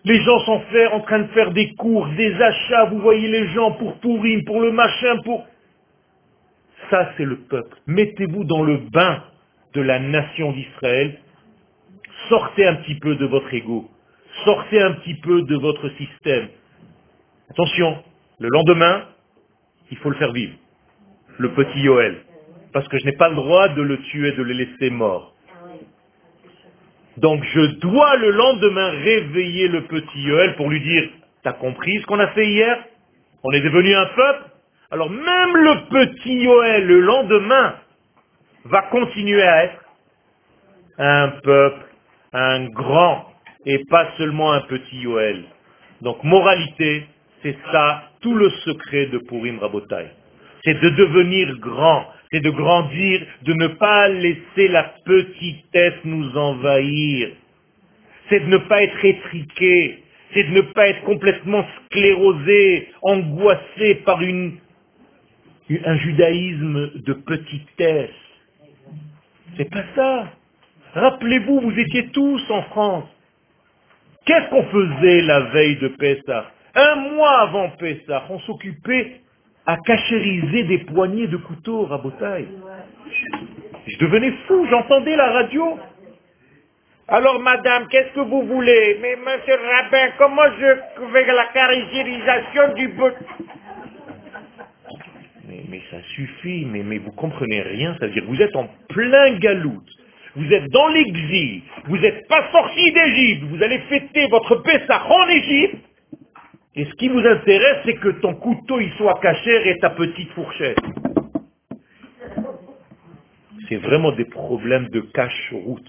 Les gens sont en train de faire des courses, des achats, vous voyez les gens pour Pourim, pour le machin, pour... Ça, c'est le peuple. Mettez-vous dans le bain de la nation d'Israël. Sortez un petit peu de votre ego. Sortez un petit peu de votre système. Attention, le lendemain, il faut le faire vivre. Le petit Yoël. Parce que je n'ai pas le droit de le tuer, de le laisser mort. Donc je dois le lendemain réveiller le petit Yoël pour lui dire, t'as compris ce qu'on a fait hier? On est devenu un peuple? Alors même le petit Yoël, le lendemain, va continuer à être un peuple, un grand, et pas seulement un petit Yoël. Donc moralité, c'est ça, tout le secret de Purim Rabotai. C'est de devenir grand, c'est de grandir, de ne pas laisser la petitesse nous envahir. C'est de ne pas être étriqué, c'est de ne pas être complètement sclérosé, angoissé par un judaïsme de petitesse. C'est pas ça. Rappelez-vous, vous étiez tous en France. Qu'est-ce qu'on faisait la veille de Pessah? Un mois avant Pessah, on s'occupait à cachériser des poignées de couteaux, Rabotaï. Je devenais fou, j'entendais la radio. Alors madame, qu'est-ce que vous voulez? Mais monsieur le rabbin, comment je fais la cachérisation du bœuf? Mais ça suffit, mais vous comprenez rien, ça veut dire que vous êtes en plein galoute. Vous êtes dans l'exil, vous n'êtes pas sorti d'Égypte, vous allez fêter votre Pessah en Égypte, et ce qui vous intéresse, c'est que ton couteau il soit caché et ta petite fourchette. C'est vraiment des problèmes de cache-route.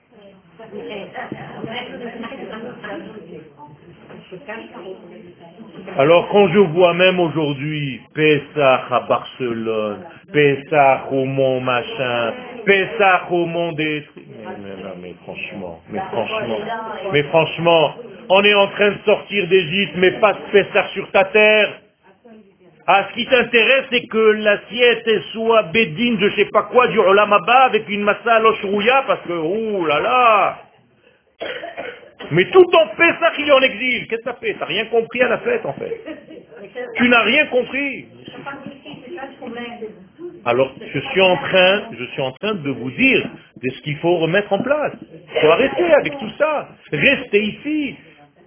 Alors quand je vois même aujourd'hui Pessah à Barcelone, Pessah au Mont Machin, Pessah au Mont des... Mais franchement, on est en train de sortir d'Égypte, mais pas de Pessah sur ta terre. Ah, ce qui t'intéresse, c'est que l'assiette soit bédine, je sais pas quoi, du Olam Haba avec une massa aloshrouya, parce que, ouh là là. Mais tout en Pessah, il est en exil. Qu'est-ce que ça fait? T'as rien compris à la fête, en fait. Tu n'as rien compris. Alors, je suis en train de vous dire de ce qu'il faut remettre en place. Il faut arrêter avec tout ça. Restez ici.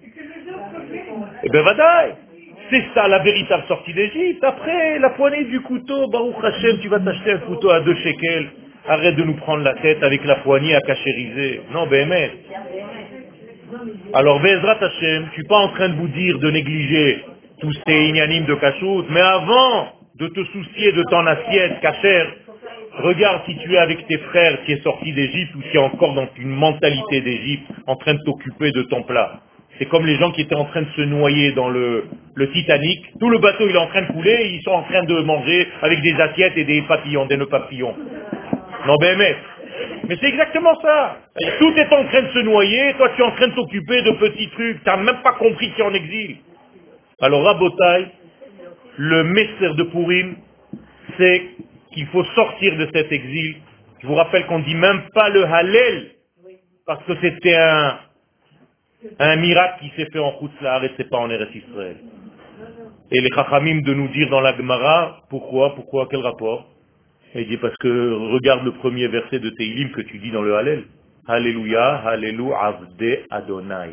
Eh ben, vadaï. C'est ça la véritable sortie d'Égypte. Après, la poignée du couteau, Baruch Hashem, tu vas t'acheter un couteau à 2 shekels. Arrête de nous prendre la tête avec la poignée à cachériser. Non, ben, mais. Alors, Bezrat Hashem, je suis pas en train de vous dire de négliger tous ces ignanim de cachoute, mais avant de te soucier de ton assiette cachère, regarde si tu es avec tes frères qui est sorti d'Égypte ou qui est encore dans une mentalité d'Égypte, en train de t'occuper de ton plat. C'est comme les gens qui étaient en train de se noyer dans le Titanic. Tout le bateau il est en train de couler, ils sont en train de manger avec des assiettes et des papillons, des nœuds papillons. Non, mais c'est exactement ça. Tout est en train de se noyer, toi tu es en train de t'occuper de petits trucs, tu n'as même pas compris qu'il est en exil. Alors Rabotai, le messer de Purim, c'est qu'il faut sortir de cet exil. Je vous rappelle qu'on ne dit même pas le Hallel, parce que c'était un miracle qui s'est fait en Khoutzlahar et c'est pas en Eretz Israël. Et les Chachamim de nous dire dans la Gemara, pourquoi, quel rapport? Et il dit parce que regarde le premier verset de Teilim que tu dis dans le Hallel. Alléluia, Alléluia, Avde Adonai.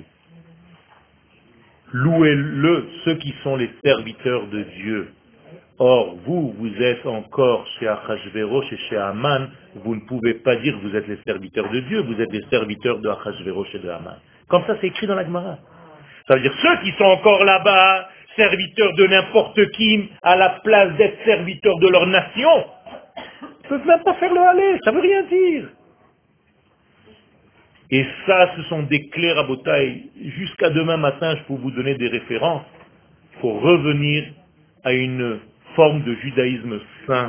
Louez-le, ceux qui sont les serviteurs de Dieu. Or, vous êtes encore chez Achashverosh et chez Haman, vous ne pouvez pas dire que vous êtes les serviteurs de Dieu, vous êtes les serviteurs de Achashverosh et de Haman. Comme ça, c'est écrit dans la Gemara. Ça veut dire ceux qui sont encore là-bas, serviteurs de n'importe qui, à la place d'être serviteurs de leur nation, ne peuvent même pas faire le Hallel, ça veut rien dire. Et ça, ce sont des clés Rabotai. Jusqu'à demain matin, je peux vous donner des références. Il faut revenir à une forme de judaïsme sain,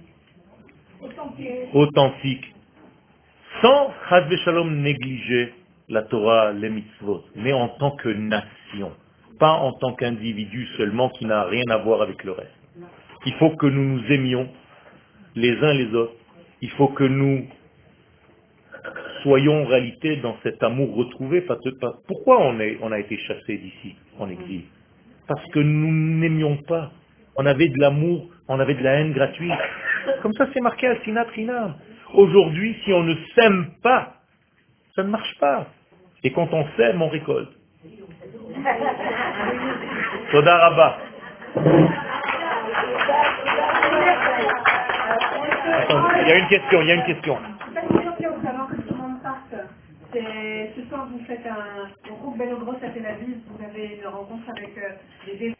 authentique, sans, chas v'shalom, négliger la Torah, les mitzvot, mais en tant que nation, pas en tant qu'individu seulement qui n'a rien à voir avec le reste. Il faut que nous nous aimions les uns les autres. Il faut que nous Soyons en réalité dans cet amour retrouvé. Pourquoi on a été chassé d'ici en exil? Parce que nous n'aimions pas. On avait de l'amour, on avait de la haine gratuite. Comme ça, c'est marqué à Sinat Chinam. Aujourd'hui, si on ne s'aime pas, ça ne marche pas. Et quand on s'aime, on récolte. Toda Rabba. Attends, il y a une question, il y a une question. Ce soir, vous faites un groupe Belle Grosse à Tel Aviv, vous avez une rencontre avec des